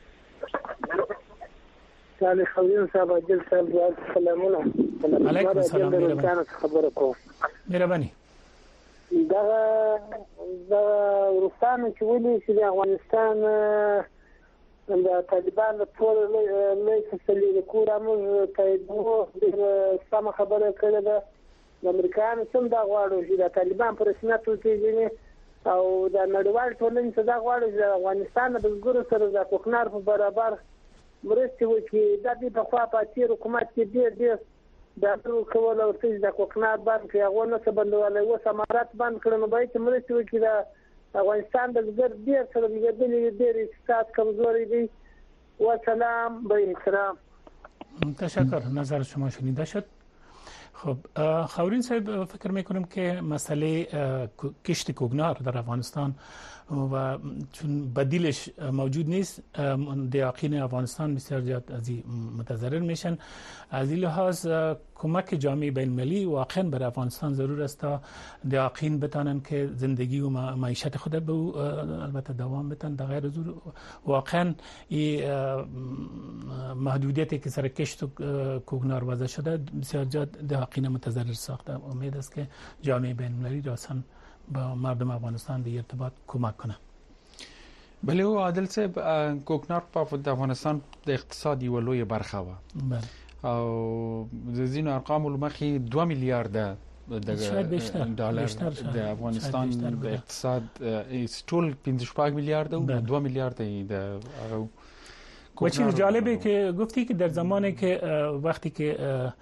سال خوین صاحب جل صاحب سلامونه. علیکم السلام. مهربانی. خبر کو. مهربانی. دا دا روسانو چې ولې چې افغانستان د طالبان ټول لوی فصلي د کورامو تایدو د سم خبره کړې ده د امریکایانو څخه دا غواړي چې د طالبان پر رسمیت وکړي او د نړیوال ټولنې څخه دا غواړي چې افغانستان د ګورو سره د کوکنار په برابر مرستې وکړي د دې په خوا پاتې حکومت کې ډېر ډېر دا ټول کول او چې د کوکنار باندې هغه نه څه بندول او سمارات باندې کړنو به چې مرستې وکړي د افغانستان د ګر ډېر سره د دې ډېر اقتصاد کمزوري دی. والسلام به احترام. تشکر. نظر شما شنیده شد. خب خاورین صاحب فکر میکنم که مسئله کشت کوگنار در افغانستان و چون بدیلش موجود نیست دیاقین افغانستان بسیار زیاد از این متضرر میشن. از این لحاظ کمک جامعه بین المللی واقعا برای افغانستان ضرور است تا دیاقین بتانن که زندگی و معیشت خود به البته دوام بدن. در غیر حضور واقعا این محدودیتی که سر کشت کوگنار وضع شده بسیار زیاد دیاقین متضرر ساخته. امید است که جامعه بین المللی راساً با مردم افغانستان به ارتباط کمک کنه. بله او عادل صاحب کوکنار په افغانستان د اقتصادي ولوی برخه و. بله. او د زین ارقام لمخي دوه میلیارډ ډالر د افغانستان د اقتصاد ټول پنځه شپږ میلیارډ او دوه میلیارډ د و چیز جالبه که گفتی که در زمانی که وقتی که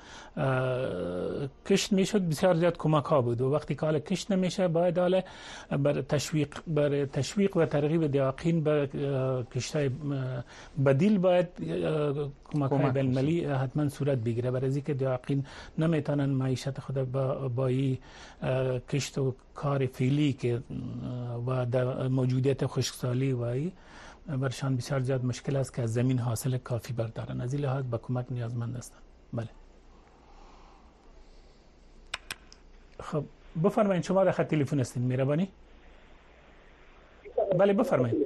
کشت میشد بسیار زیاد کمک ها بود و وقتی که حالا کشت نمیشه باید حالا بر تشویق بر تشویق و ترغیب دیاقین به کشتای بدیل باید کمک های بین المللی حتما صورت بگیره برای اینکه دیاقین نمیتونن معیشت خود با با کشت و کار فعلی که و در موجودیت خشکسالی و ای برشان بسیار زیاد مشکل است که از زمین حاصل کافی بردارن. از این لحاظ به کمک نیازمند هستند. بله. خب بفرمایید شما در خط تلفن هستید. مهربانی. بله بفرمایید.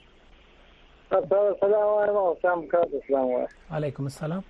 سلام علیکم. علیکم السلام.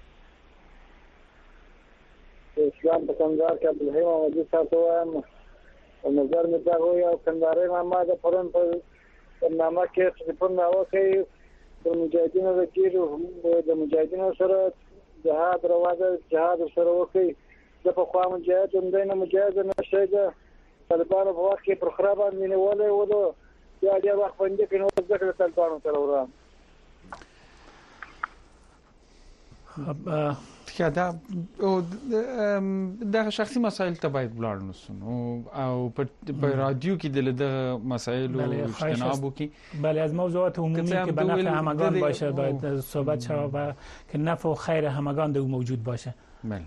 اسلام په کندهار کې عبدالحیم موجود تاسو وایم او نظر مې دا وایي او کندهاري ما د پرون په نامه کې چې په ناوه کې د مجاهدینو د کېرو د مجاهدینو سره جهاد رواده جهاد سره وکړي د په خوا مجاهد هم دینه مجاهد نشي د طالبانو په وخت کې پر خراب باندې ولې ولو یا ډېر وخت باندې کې نو ځکه طالبانو سره وران. دا او د شخصي مسایل ته باید ولاړ نسو او په رادیو کې د مسایلو اجتناب وکي بله از موضوعات عمومی که به نفع همگان باشه باید صحبت شود و که نفع و خیر همگان در موجود باشه. بله.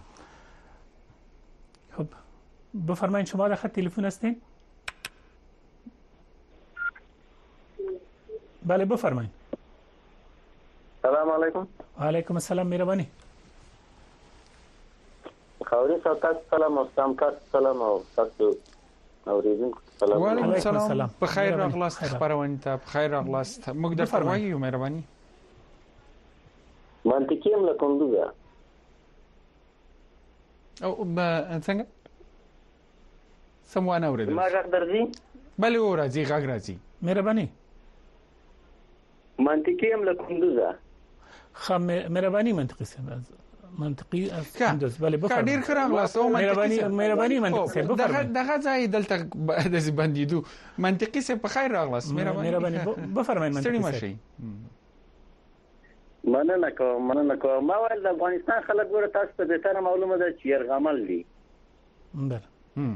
خب بفرمایید شما در خط تلفن هستین؟ بله بفرمایید. سلام علیکم. و علیکم السلام، مهربانی. خاوري صاحب سلام او سلام کا سلام او تاسو اوریدونکو سلام. و علیکم السلام. بخیر راغلاست خبرونه ته بخیر راغلاست. موږ د فرمایو مهرباني. منطقي هم لکه دوه. او څنګه؟ سمونه اوریدل. ما غږ درځي؟ بله او راځي غږ راځي. مهرباني. منطقي هم لکه دوه. خم مهرباني منطقي سم منطقي انداز بله بفرمایید. ډیر ښه راغلاست او مهرباني مهرباني منطقي بفرمایید. دغه ځای دلته د زبندیدو منطقي سه په خیر راغلاست. مهرباني بفرمایید منطقي سه. مننه کوم مننه کوم. ما ول د افغانستان خلک ګوره تاسو ته به تر معلومه ده چې يرغمل دي. بله.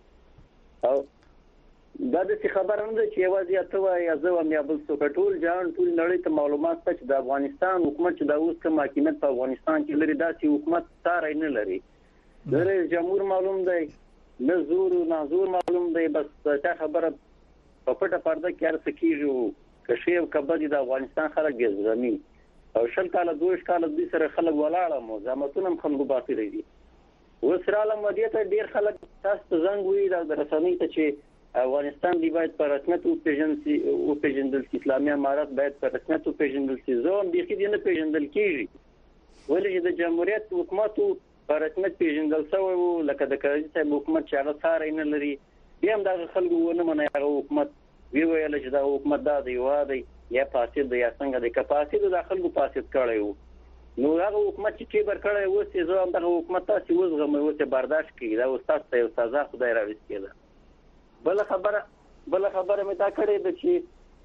او دا د خبره نه ده چې یوازې اته وایي زه هم یا بل څوک ټول جان ټول نړۍ ته معلومات ته چې د افغانستان حکومت چې دا اوس کوم حکومت په افغانستان کې لري دا چې حکومت ساره نه لري. د رئیس جمهور معلوم دی، نه زور نه زور معلوم دی، بس دا خبره په پټه پرده کې ارڅ کیږي که شی او کبد د افغانستان خلک ګزرمي او شل کاله دوه کاله د سره خلک ولاړه مو زماتونه خلکو باطل دي. وسراله مدیته ډیر خلک تاسو زنګ وی د رسنۍ ته چې افغانستان دی باید پر رسمیت او پیژندل او پیژندل اسلامي امارات باید پر رسمیت او پیژندل زون دي کې نه پیژندل کیږي. ولې د جمهوریت حکومت پر رسمیت پیژندل سوی لکه د کاري صاحب حکومت چې هغه ساره نه لري. بیا هم د خلکو ونه مني هغه حکومت وی ویل چې دا حکومت دا دی واده یا فاسد یا څنګه د کپاسیت د خلکو فاسد کړی نو هغه حکومت چې کیبر کړی و چې زه هم د حکومت تاسو وزغم او ته برداشت کړئ دا استاد ته سزا خدای راوستي ده. بل خبره بل خبره مې دا کړې ده چې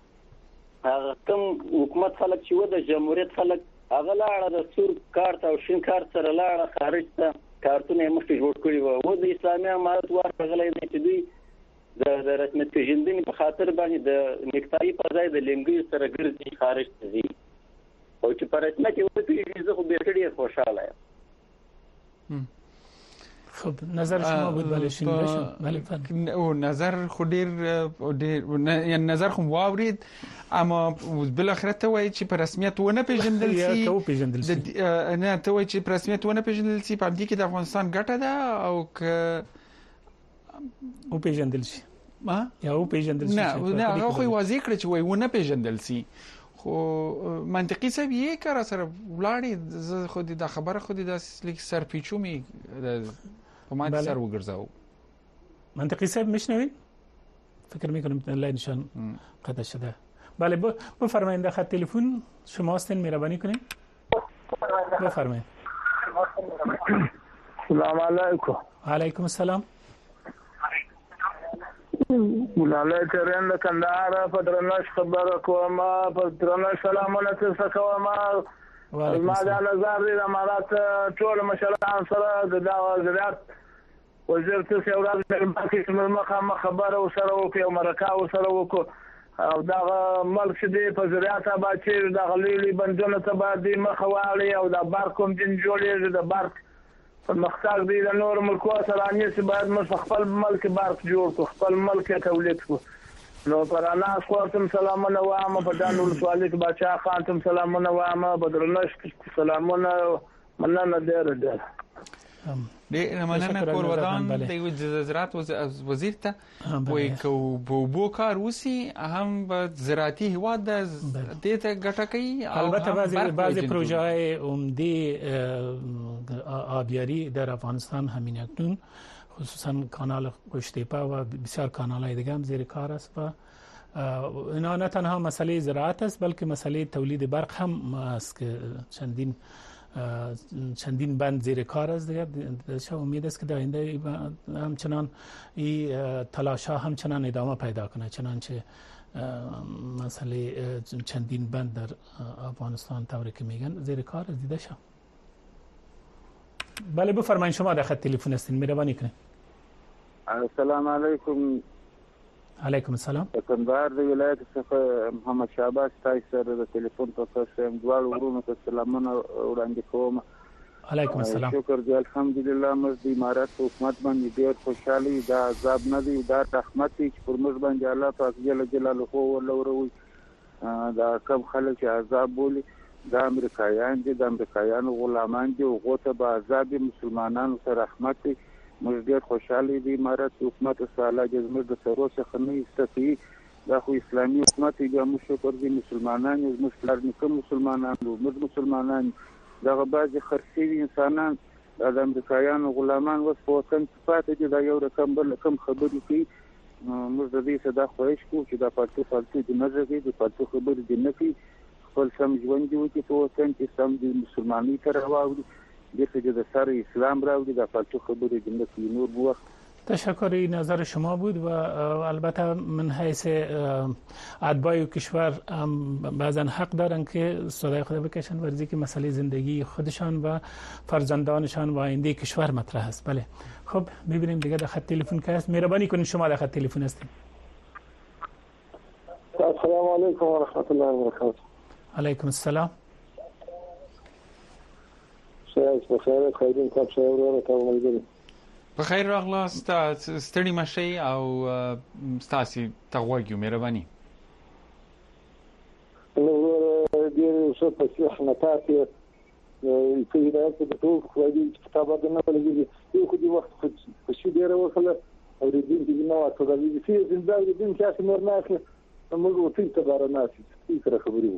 هغه کوم حکومت خلک چې و د جمهوریت خلک هغه لاړه د سور کارت او شین کارت سره لاړه خارج ته کارتونه مخکې جوړ کړی و او د اسلامي امارات ورغلې نه چې دوی د رسمیت پیژندنې په خاطر باندې د نیکټای په ځای د لنګي سره ګرځي خارج ته ځي او چې پر رسمیت یو پیژې زه خو به ډېر خوشاله یم. خب نظر شما بود بله شنیده شد. بله فرمایید. او نظر خو ډیر یعنی نظر خو واورید اما بالاخره ته وایي چې په رسمیت ونه پیژندل شي ته پیژندل شي نه ته وایي چې په رسمیت ونه پیژندل شي په دې کې د افغانستان ګټه ده او که او پیژندل شي ما یا او پیژندل شي نه نه هغه خو واضح کړ چې وایي ونه پیژندل شي خو منطقي څه یې کار سره ولاړې زه خو دې د خبره خو دې د لیک سرپیچو می په ما سر وګرځاو. منطقي صاحب میشنوید؟ فکر میکنم لاین نشان قطع شده. بله بفرمایید در خط تلفن شما هستین مهربانی کنین. بفرمایید. السلام علیکم. علیکم السلام. مولانا کریم د کندهار په درنښت خبره کوم په درنښت سلامونه تاسو کوم. ما دا نظر دی د امارات ټول مشران سره د وزارت وزیر څه یو راز د باقي مخه خبره وسره او یو مرکه وسره وکړو او دا ملک دې په زراعت باندې د غلیلی بندونه ته باندې مخه واړي او د بار کوم دین جوړې د بار په مختار دی د نور ملکو سره انیس باید مستقبل ملک بار جوړ کو خپل ملک تولید کو. نو پر انا خورتم سلامونه وامه په دانو سوالک بچا خانتم سلامونه وامه بدرنشت سلامونه مننه ډېر ډېر ډېر مننه کور ودان د زراعت وزیر ته وایي کو بو کار وسی هم به زراعتي هواد د دې ته ګټه کوي. البته بعضی بعضی پروژه‌های عمده آبیاری در افغانستان همین اکنون خصوصا کانال گشتیپه و بسیار کانال‌های دیگه هم زیر کار است و اینا نه تنها مسئله زراعت است بلکه مسئله تولید برق هم است که چندین چندین بند زیر کار است دیگه. شما امید است که در آینده همچنان این تلاش‌ها همچنان ادامه پیدا کنه چنانچه مسئله چندین بند در افغانستان طوری که میگن زیر کار دیده شد. بله بفرمایید شما در خط تلفن هستین، مهربانی کنید. السلام علیکم. علیکم السلام. کندهار د ولایت څخه محمد شعباس تاسو سره د تلیفون په خاطر دوه ورونو ته سلامونه وړاندې کوم. علیکم السلام. شکر دی الحمدلله. موږ د امارات حکومت باندې ډیر خوشحالي، دا عذاب نه دی، دا رحمت دی چې پر موږ باندې الله پاک جل جلاله ولوروي. دا کم خلک چې عذاب بولي دا امریکایان دي، د امریکایانو غلامان دي، هغه ته به عذاب مسلمانانو سره رحمت دی. موږ ډیر خوشحالي دي امارات حکومت سره الله جل موږ د سرو څخه نه استفي. دا خو اسلامي حکومت دی، موږ شکر دي مسلمانان، موږ پلار نیکه مسلمانان، موږ مسلمانان دغه بعضی خرڅوي انسانان د امریکایانو غلامان اوس په وطن کې پاتې دي. دا یو رقم بل کم خبرې کوي. موږ د دې څخه دا خواهش کوو چې دا پالتو پالتو د نه راځي، د پالتو خبرې د نه کوي، خپل سم ژوند دی وکړي په وطن کې، سم د مسلمانۍ ته راوړي، دغه د سر اسلام راوړي، د پالتو خبرې د نه کوي. نور بو وخت تشکر. نظر شما بود و البته من حیث اتباع کشور بعضا حق دارن که صدای خود بکشن ورزی که مسئله زندگی خودشان و فرزندانشان و آینده کشور مطرح است. بله خب ببینیم دیگه در خط تلفن که هست. مهربانی کنید شما در خط تلفن هستید. السلام علیکم و رحمت الله و برکاته. علیکم السلام. شایع بخیر. خیرین تاب شایع رو تاب ملګری. بخیر راغلاست، ستړي مشي او ستاسو تغوږیو مهرباني. نو ډیر څه په څه حنکات په هدایت د ټول خو دې کتابه نه ولګي. یو خو دې وخت په شي ډیر وکړه او دې دې نه واټو د دې چې زنده دې چې اسمه نه اخلي موږ وتی ته بار نه شي تر خبرې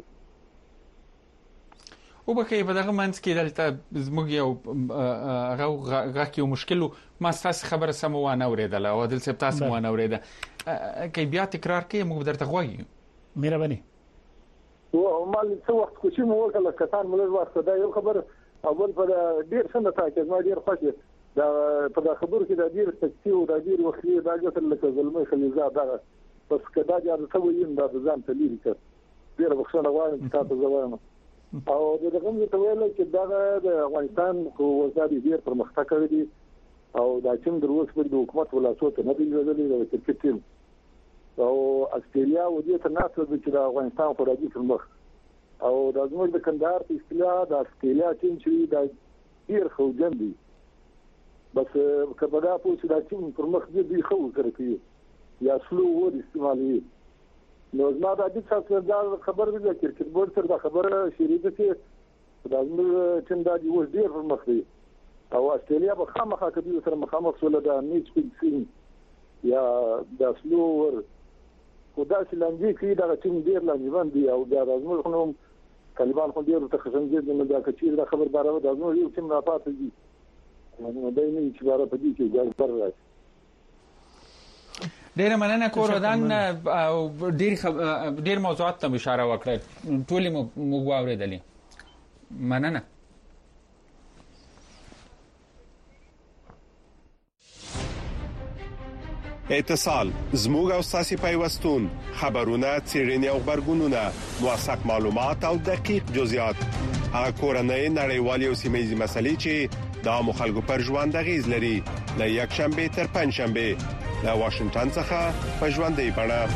او بکې په دغه منځ کې دلته زموږ یو هغه غاکي یو مشکل ما تاسو خبره سمونه اوریدله او دلته تاسو مونه اوریده کې بیا تکرار کې موږ درته غوږی. مهرباني. او مال څو وخت کوشي مو وکړه کتان مل واسطه دا یو خبر اول په ډیر څنګه تاکید ما ډیر خوښ دا په خبرو کې دا ډیر تکتیو دا ډیر وخت دا ګټل لکه ظلمي خلیزه دا بس کدا دا څه ویم دا ځان ته لري کړ ډیر بخښنه غواړم تاسو زوایم. او دغه موږ ته ویل چې دا د افغانستان کو وزارت ډیر پرمختګ کړی دی او دا چې د روس په حکومت ولاسوت نه دی ورغلی د کرکټ ټیم او استرالیا و دې ته ناسو چې د افغانستان په راځي پر مخ او د زموږ د کندهار په اصطلاح د استرالیا ټیم چې دا ډیر خو جن دی بس کبدا په چې دا ټیم پر مخ دی خو کوي یا سلو ور استعمالي. نو زما د دې څخه دا خبر دی چې کرکټ بورډ سره دا خبره شریکه چې دا زموږ ټیم دا دی اوس ډیر پر مخ دی او استرالیا به خامخا کوي سره مخامخ سول دا میچ کوي یا د سلو ور خدا چې لنګي کې دا ټیم ډیر لنګي باندې او دا زموږ نو طالبان خو ډیر ته خشنګي نه دا کچیر دا خبر بارو دا زموږ یو ټیم را پاتې دي نو دا نه چې بار په دې کې ځای پر راځي. ډیر مننه کوردان او ډیر ډیر موضوعات ته اشاره وکړه ټول مو واوریدلې. مننه. اتصال زموږ او ساسي پیوستون خبرونه چیرنی او خبرګونونه موثق معلومات او دقیق جزئیات هغه کورنۍ نړیوالې او سیمه‌یزې مسلې چې د عامو خلکو پر ژوند اغیز لري له یک شنبه تر پنځ شنبه له واشنگټن څخه په ژوندۍ بڼه.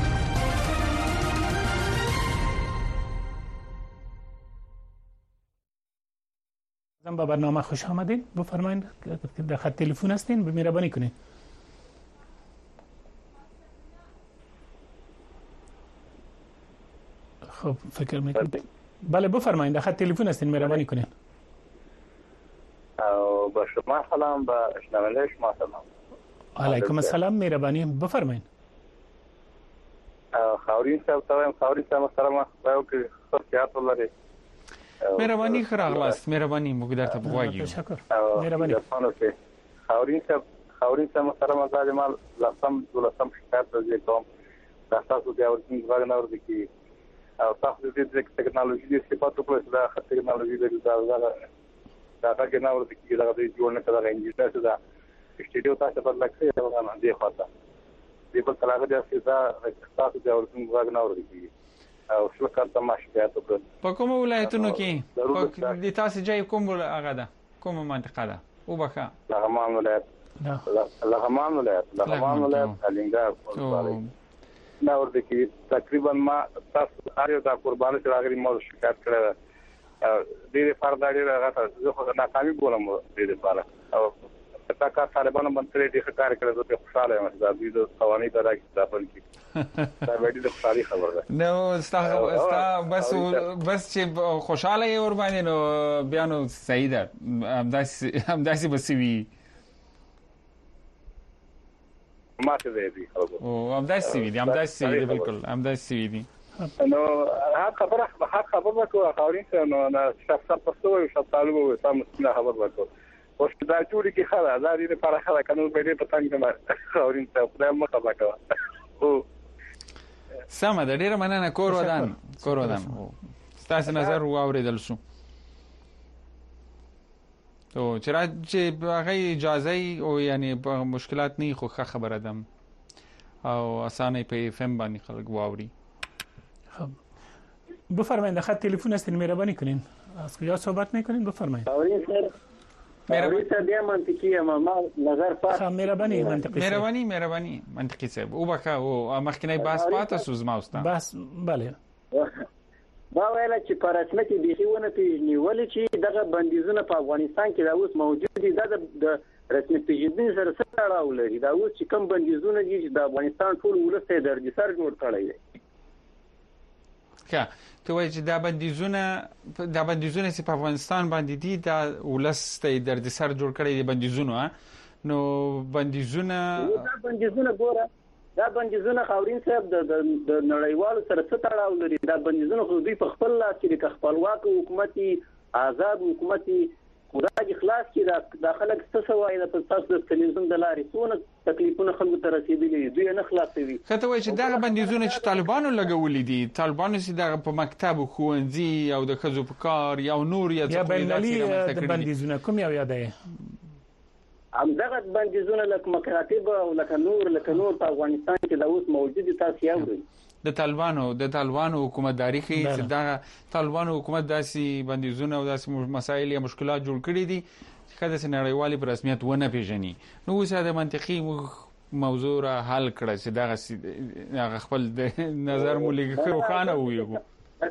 زم به برنامه خوش آمدین. بفرمایید در خط تلفن هستین به مهربانی کنید. خب فکر میکنم بله بفرمایید در خط تلفن هستین مهربانی کنید. او با شما سلام با شنونده شما سلام. علیکم السلام مهربانی بفرمایید. خاورین صاحب تایم خاورین صاحب محترم خدایو کې خصوصیات ولري. مهرباني خراغلاست مهرباني موږ درته بوایو. تشکر. مهرباني. خاورین صاحب خاورین صاحب محترم آزاد جمال لاسم ولسم شکایت راځي کوم تاسو د اورتین وغنور دي کی او تاسو د دې ټکنالوژي د صفاتو په اړه د ټکنالوژي د دا دا دا کناور دي کی دا د جوړنه کړه انجینر دا استډیو تاسو په لکه دا نه دی خاطر دی په کلاغه د اساسا تاسو د اورتین وغنور دي کی او شو کارته ما شکایت وکړ. په کوم ولایتونو کې د تاسو ځای کوم هغه ده کوم منطقه ده وبخا لغمان ولایت لغمان ولایت لغمان ولایت الینګار ولسوالۍ دا ورته کې تقریبا ما تاسو اړیو دا قرباني چې راغلي مو شکایت کړه دې لپاره دا ډیره غاټه زه خو ناکامي بولم دې لپاره او تا کا طالبانو باندې ډېر کار کړی زه خوشاله یم چې دا د قوانینو په راکې ځپل کی دا ډېر د خوشالي خبره ده نو ستا ستا بس بس چې خوشاله یې ور باندې نو بیا نو صحیح ده همداسې همداسې بس وي ما ته دی او همداسې وي همداسې وي بالکل همداسې وي نو هغه خبره هغه خبره وکړه خاورین څه نو نه شخصا پښتو یو شپالو و سم خبره وکړه او چې دا جوړی کی خلا دا دې لپاره خلا کنه به دې پتنګ ما خاورین څه خدای مخه وکړه او سم ده ډیره مننه کور ودان کور ودان ستاسو نظر واوریدل شو او چې راځي هغه اجازه او یعنی مشکلات نه خو خبره ده او اسانه په اف ام باندې خلک واوري. خب بفرمایید خط تلفن است مهربانی کنین از کجا صحبت میکنین بفرمایید. آوری سر مهربانی سر بیا منطقیه ما نظر پات مهربانی منطقی مهربانی مهربانی منطقی صاحب او بکا او مخکنی بحث پات سوز ماوستا بس بله دا ویل چې په رسمیت بيخي ونه پیژني ولې چې دغه بندیزونه په افغانستان کې دا اوس موجود دي دا د رسمیت پیژندنې سره څه تړاو لري دا اوس چې کوم بندیزونه دي چې د افغانستان ټول ولسته درجه سر جوړ کړی دی ښه ته وایې چې دا بندیزونه دا بندیزونه چې په افغانستان باندې دي دا ولسته درجه سر جوړ کړی دی بندیزونه نو بندیزونه دا بندیزونه ګوره دا بندیزونه خاورین صاحب د د نړیوالو سره څه تړاو لري دا بندیزونه خو دوی په خپل لاس کې د خپلواک حکومتي آزاد حکومتي خدای خلاص کې د خلک څه سوای د تاسو د تلویزیون د لارې څونه تکلیفونه خلکو ته رسیدلي دوی نه خلاصوي ته وایې چې دا بندیزونه چې طالبانو لګولې دي طالبانو چې دا په مکتب خوندزي او د خزو په کار یا نور یا څه د بندیزونه کوم یو یادای ام دغه بندیزونه لکه مکاتب او لکه نور لکه نور په افغانستان کې د اوس موجودي تاسو یاوري د طالبانو د طالبانو حکومتداري کې چې دا طالبانو حکومت داسي بندیزونه او داسي مسایل یا مشکلات جوړ کړي دي چې کله چې نړیوالي په رسمیت ونه پیژني نو اوس دا منطقي موضوع را حل کړه چې دا خپل نظر مولي کړو خانه ویو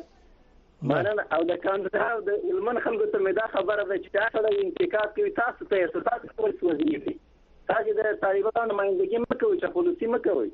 مننه او د کاندیدا د علمن خلکو ته مې دا خبره ده چې تاسو د انتقاد کوي تاسو ته تاسو خپل سوځي دي تاسو د طالبانو مایندګي مکوئ چې پولیسي مکوئ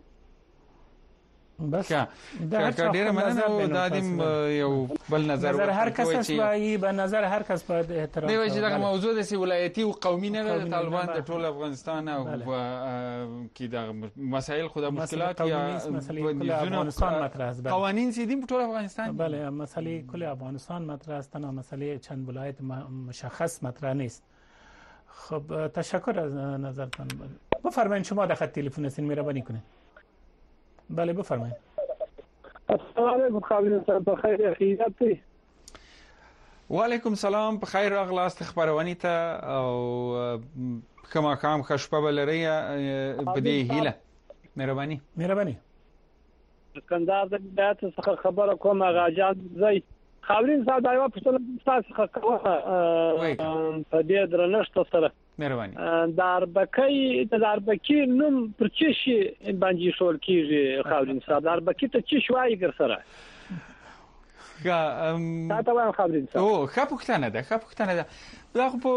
بس دا ډیره مننه دا دیم یو بل نظر نظر هر کس اسوي به نظر هر کس په احترام دی چې دا موضوع د سی ولایتي او قومي نه د طالبان د ټول افغانستان او کې دا مسایل خو د مشکلات یا افغانستان مطرح است قوانین سي دي په ټول افغانستان بله مسئله کل افغانستان مطرح است نه مسئله چند ولایت مشخص مطرح نیست. خب تشکر از نظرتان. بفرمایید شما د خط تلفن است مهربانی کنید. بله بفرمایید. السلام علیکم خاورین صاحب بخیر خیریت دی. و علیکم سلام بخیر راغلاست خبرونی ته او کما کام خشبه بلری په دې هیله مهرباني مهرباني کندهار د ولایت څخه خبره کوم غاجان زئی خاورین صاحب دا یو پښتون تاسو څخه په دې درنښت سره مهرباني د اربکی د اربکی نوم پر چی شي باندې شول کیږي خاورین صاحب د اربکی ته چی شوای ګر سره کا تا ته وایم خاورین صاحب او خپوختنه ده خپوختنه ده دا خو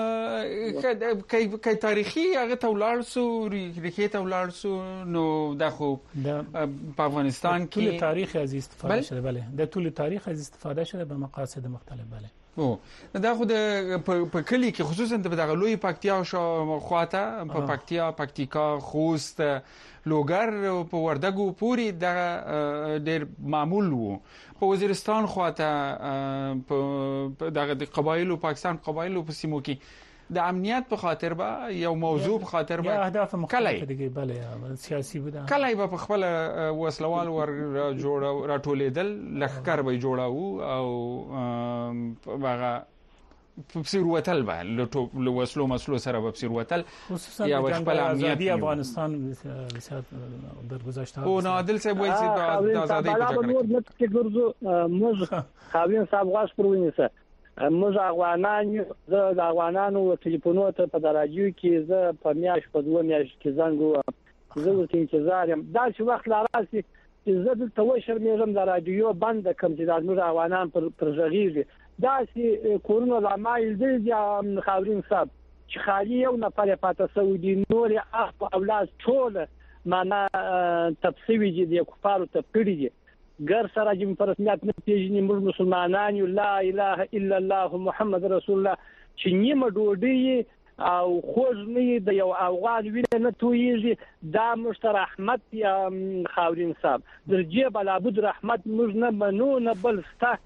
په کای تاریخي هغه تولار سو ریخه تولار سو نو دا خو په افغانستان کې ټول تاریخ از استفاده شده بله د ټول تاریخ از استفاده شده به مقاصد مختلف بله او دا خو د په کلی کې خصوصا د دغه لوی پکتیا شو خواته په پکتیا پکتیکا خوست لوګر په وردګو پوری د ډیر معمول وو په وزیرستان خواته په دغه د قبایلو پاکستان قبایلو په سیمو کې د امنیت په خاطر به یو موضوع په خاطر به اهداف مختلفه دي بله سیاسي بده کله به په خپل وسلوال ور جوړ راټولیدل لخر به جوړاو او هغه په سیروتل به له وسلو مسلو سره په سیروتل یا خپل امنیت افغانستان بسیار در گذشته او نادل صاحب وایي چې د آزادۍ په جګړه کې ګرځو موږ خاوین صاحب غاښ پرونی سره موږ افغانان یو د افغانانو ټلیفونونو ته په رادیو کې زه په میاشت په دوه میاشت کې زنګ وم زه ورته انتظار یم دا چې وخت لا راسي چې زه دلته وشرمېږم د رادیو بند کم چې د موږ افغانان پر پر غږیږي دا چې کورونه لا مایل دي خاورین صاحب چې خالي یو نفر پاتې سوي دي نور اخ اولاد ټول معنا تفسیری دي د کفارو ته کړی دي ګر سره چې په رسمیت نه پیژني موږ مسلمانان یو لا اله الا الله محمد رسول الله چې نیمه ډوډۍ او خوږ نه د یو افغان وینه نه تویږي دا موږ رحمت یا خاورین صاحب درجه بلا بد رحمت موږ نه منو نه بل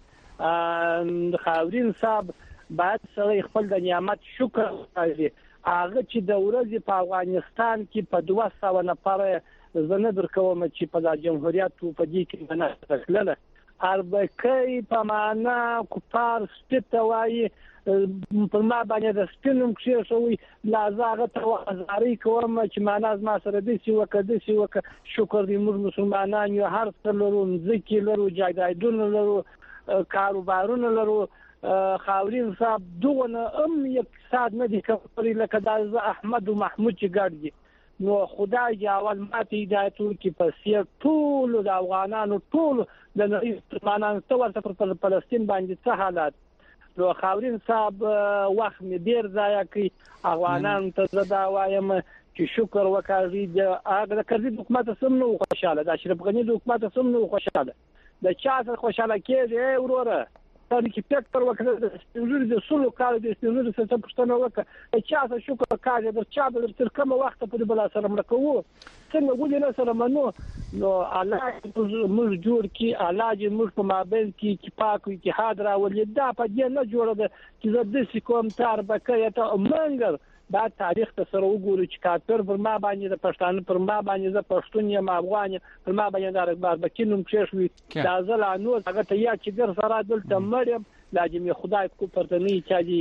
سته خاورین صاحب باید سره خپل د نعمت شکر وکړي هغه چې د ورځې په افغانستان کې په دوه سوه نفر زنه درکوم چې په د جمهوریت په دې کې نه تکلله اربکای په معنا کوپار سپتوي په ما باندې د سپینم کې شوی لازاغه توازاري کوم چې معنا ما سره د سی وکړه سی وکړه شکر دې موږ مسلمانان یو هر څه لرو ځکه لرو جایدادونه لرو کاروبارونه لرو خاورین صاحب دغه ام اقتصاد نه دي کوي لکه د احمد او محمود چې ګډ دي نو خدای جوال ماته هدایت ورکړي په سیر ټول د افغانانو ټول د مسلمانانو څور پر فلسطین باندې څه حالات نو خاورین صاحب وخت می ډیر ضایع کوي افغانان ته زدا وایم چې شکر وکړي د هغه کړي حکومت سم نو خوشاله د اشرف غنی د حکومت سم نو خوشاله د چا سره خوشاله کېږي وروره تاسو کې فکر وکړئ د استنجور د سلو کال د استنجور څخه پښتنه وکړه چې تاسو شکر کاږي د چا د تر کومه وخت په بل سره مړکو څنګه ولې نه سره منو نو الله موږ جوړ کی علاج موږ په مابین کې چې پاک اتحاد راولې دا په دې نه جوړه ده چې زه د کوم تار بکې ته منګر دا تاریخ ته سره وګورو چې کاپر پر ما باندې د پښتانه پر ما باندې د پښتون یم افغان پر ما باندې د رغبار بکینم کښوي دا زل انو هغه ته یا چې ګر سره دلته مریم لازم خدای کو پرتنی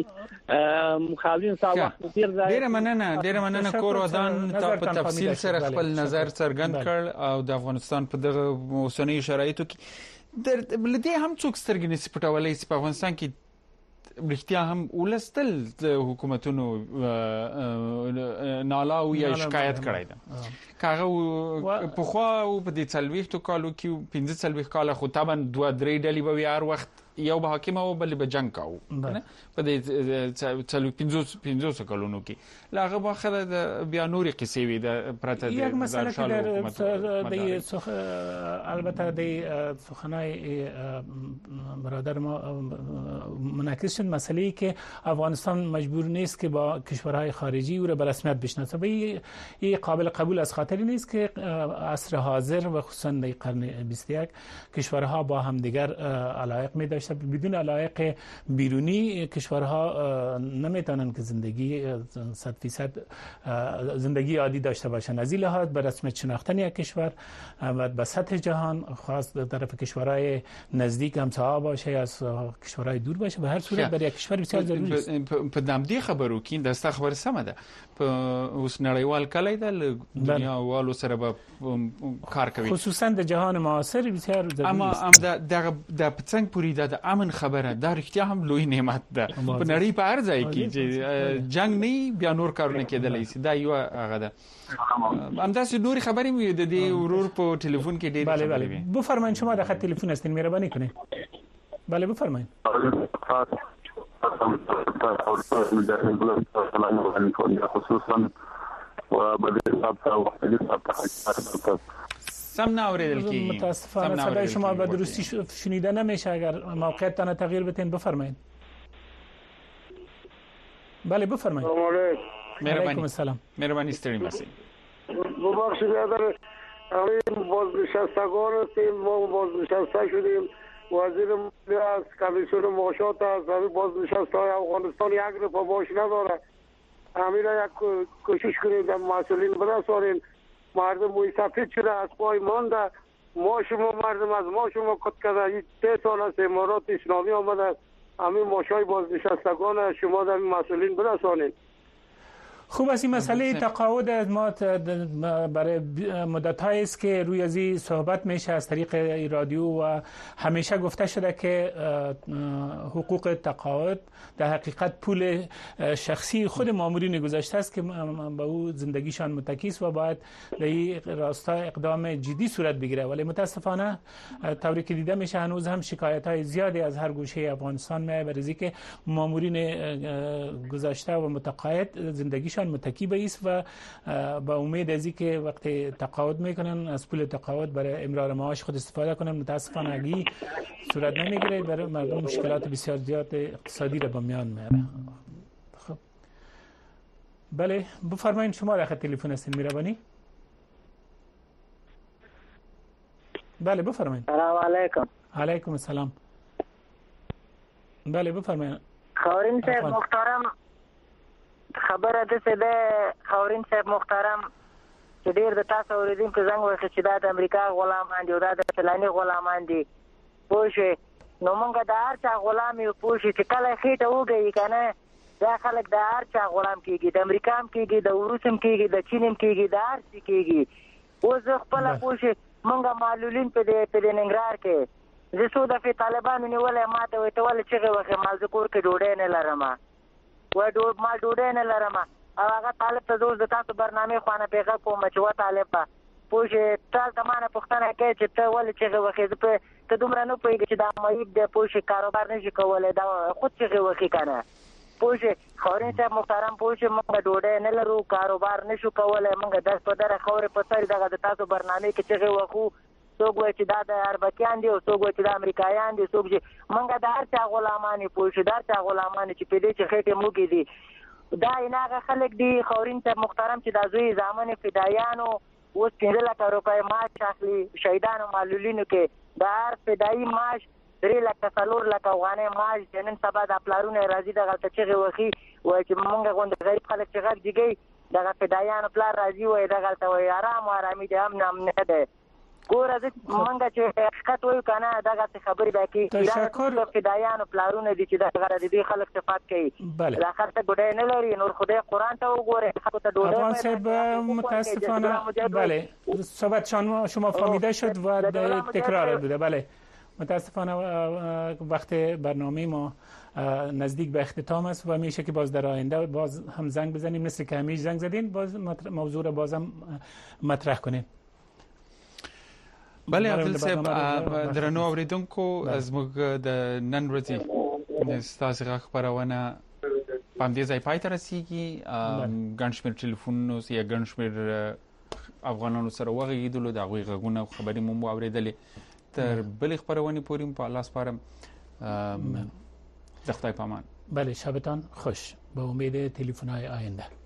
چې مخالفین صاحب ډیر ډیر مننه ډیر مننه کور ودان ته په تفصیل سره خپل نظر څرګند کړ او د افغانستان په دغه اوسنی شرایطو کې د بلدي هم څوک سترګې نسی پټولې په افغانستان کې برښتیا هم ولستل حکومتونو نالاو یا شکایت کړی ده کاغه په خو په دې څلويختو کالو کې پنځه څلويخت کال خو تابن دوه درې ډلې به هر وخت یو به حاکم او بل به جنگ کاو نه په دې څلوي پنځه پنځه کالونو کې لاغه به خله د بیا نوري قصې وي د پرته د یک مسله کې د البته د سخنای برادر ما منعکس شد مسئله که افغانستان مجبور نیست که با کشورهای خارجی او را به رسمیت بشناسه و این قابل قبول از خاطری نیست که عصر حاضر و خصوصا در قرن بیست و یک کشورها با هم دیگر علایق می داشته بدون علایق بیرونی کشورها نمیتونن که زندگی صد فیصد زندگی عادی داشته باشن از این لحاظ به رسمیت شناختن یک کشور و به سطح جهان خاص در طرف کشورهای نزدیک همسایه باشه یا از کشورهای دور باشه به هر صورت برای یک کشور بسیار ضروری است په دامدې خبرو کې د ست خبر سم ده په اوس نړیوال کلی د دنیا والو سره به کار کوي خصوصا د جهان معاصر بسیار ضروری اما ام د د پڅنګ پوری د امن خبره دا رښتیا هم لوی نعمت ده په نړۍ په هر ځای کې چې جنگ نه بیا نور کارونه کېدلی شي دا یو هغه ده همداسې نور خبرې مې د دې ورور په ټلیفون کې ډېر بله بله بفرمایید شما در خط تلفن هستین مهربانی کنید بله بفرمایید خصوصا و بدی صاحب صاحب سم ناوریدل کی متاسفانه صدای شما به درستی شنیده نمیشه اگر موقعیتتان تغییر بدین بفرمایید بله بفرمایید مهربانی السلام مهربانی ستړي مسی ببخشید در همین بازنشستگان هستیم ما بازنشسته شدیم وزیر مالیه از کمیسیون معاشات از همین بازنشسته های افغانستان یک رفاه معاش نداره همین را یک کوشش کنید در مسئولین برسانید مردم موی سفید شده از پای مانده ما شما مردم از ما شما کت کرده سه سال از امارات اسلامی آمده همین معاشای بازنشستگان شما در مسئولین برسانید خوب است این مسئله تقاعد ما برای مدت‌هایی است که روی ازی صحبت میشه از طریق رادیو و همیشه گفته شده که حقوق تقاعد در حقیقت پول شخصی خود مامورین گذشته است که به او زندگیشان متکی است و باید در این راستا اقدام جدی صورت بگیره. ولی متاسفانه طوری که دیده میشه هنوز هم شکایت‌های زیادی از هر گوشه افغانستان میاد برای اینکه مامورین گذشته و متقاعد زندگیشان متکی به است و با امید از اینکه وقتی تقاعد میکنن از پول تقاعد برای امرار معاش خود استفاده کنن، متاسفانه اگه صورت نمیگیره برای مردم مشکلات بسیار زیاد اقتصادی را به میان میاره. خب بله بفرمایید، شما در خط تلفن هستین میربانی. بله بفرمایید. سلام علیکم. علیکم السلام. بله بفرمایید. خاورین صاحب محترم، خبره ده څه ده خاورین صاحب محترم چې ډیر د تاسو اوریدونکو زنګ وکړي چې دا د امریکا غلامان دي او دا د فلاني غلامان دي پوه شئ. نو موږ د هر چا غلام یو پوه شئ چې کله خېټه وګهي که نه دا خلک د هر چا غلام کېږي، د امریکا هم کېږي، د روس هم کېږي، د چین هم کېږي، د هر څه کېږي. اوس زه خپله پوه شئ موږ معلولین په دې ننګرهار کې زه څو دفعې طالبانو نیولی ما ته وایي ته ولې چغې وهې ما زه کور کې ډوډۍ نه لرم وایي ما ډوډۍ نه لرم او هغه طالب ته زه اوس د تاسو برنامې خوا نه پیغه کوم چې وا طالبه پوه شئ ټال ته ما نه پوښتنه کوي چې ته ولې چغې وهې زه په ته دومره نه پوهېږې چې دا معیب دی پوه شئ کاروبار نه شي کولی دا خود چغې وهې که نه پوه شئ. خاورین صاحب محترم پوه شئ موږ ډوډۍ نه لرو، کاروبار نه شو کولی، موږ دس په دره خاورې په سر دغه د تاسو برنامې کې چغې وهو. څوک وایي چې دا د اربکیان دي او څوک وایي چې دا امریکایان دي، څوک چې موږ د هر چا غلامان یو پوه شئ، د هر چا غلامان چې په دې چې خېټې موږې دي دا یې هغه خلک دي خاورین صاحب محترم چې دا زوی زامن فدایانو اوس پنځه لکه روپۍ معاش اخلي، شهیدانو معلولینو کې د هر فدایي معاش درې لکه څلور لکه افغانۍ معاش دی. نن سبا دا پلارونه یې راځي دغلته چغې وهي وایي چې موږ غوندې غریب خلک چې غږ جګوي دغه فدایانو پلار راځي وایي دغلته وایي ارام و ارامي دی امن امن دی. ګوره زه موږ چې حقیقت وایو که نه دغسې خبرې به کېږي. ایران فدایانو پلارونه دي چې دغه د دې خلک صفات کوي. دا خلک ته ډوډۍ نه لري، نور خدای قرآن ته وګورئ خلکو ته ډوډۍ. افغان صاحب متاسفانه بله صحبت شما فهمیده شد و تکرار بوده. بله متاسفانه وقت برنامه ما نزدیک به اختتام است و میشه که باز در آینده باز هم زنگ بزنیم مثل که همیشه زنگ زدین باز موضوع را بازم مطرح کنیم. بله عادل صاحب درنو اوریدونکو زموږ د نن ورځې ستاسو غږ خپرونه په همدې ځای پای ته رسیږي. ګڼ شمېر ټلیفونونو یا ګڼ شمېر افغانانو سره وغږېدلو د هغوی غږونه او خبرې مو واورېدلې. تر بلې خپرونې پورې په الله سپارم د خدای په امان. بله شبتان خوش به امید تلفن‌های آینده.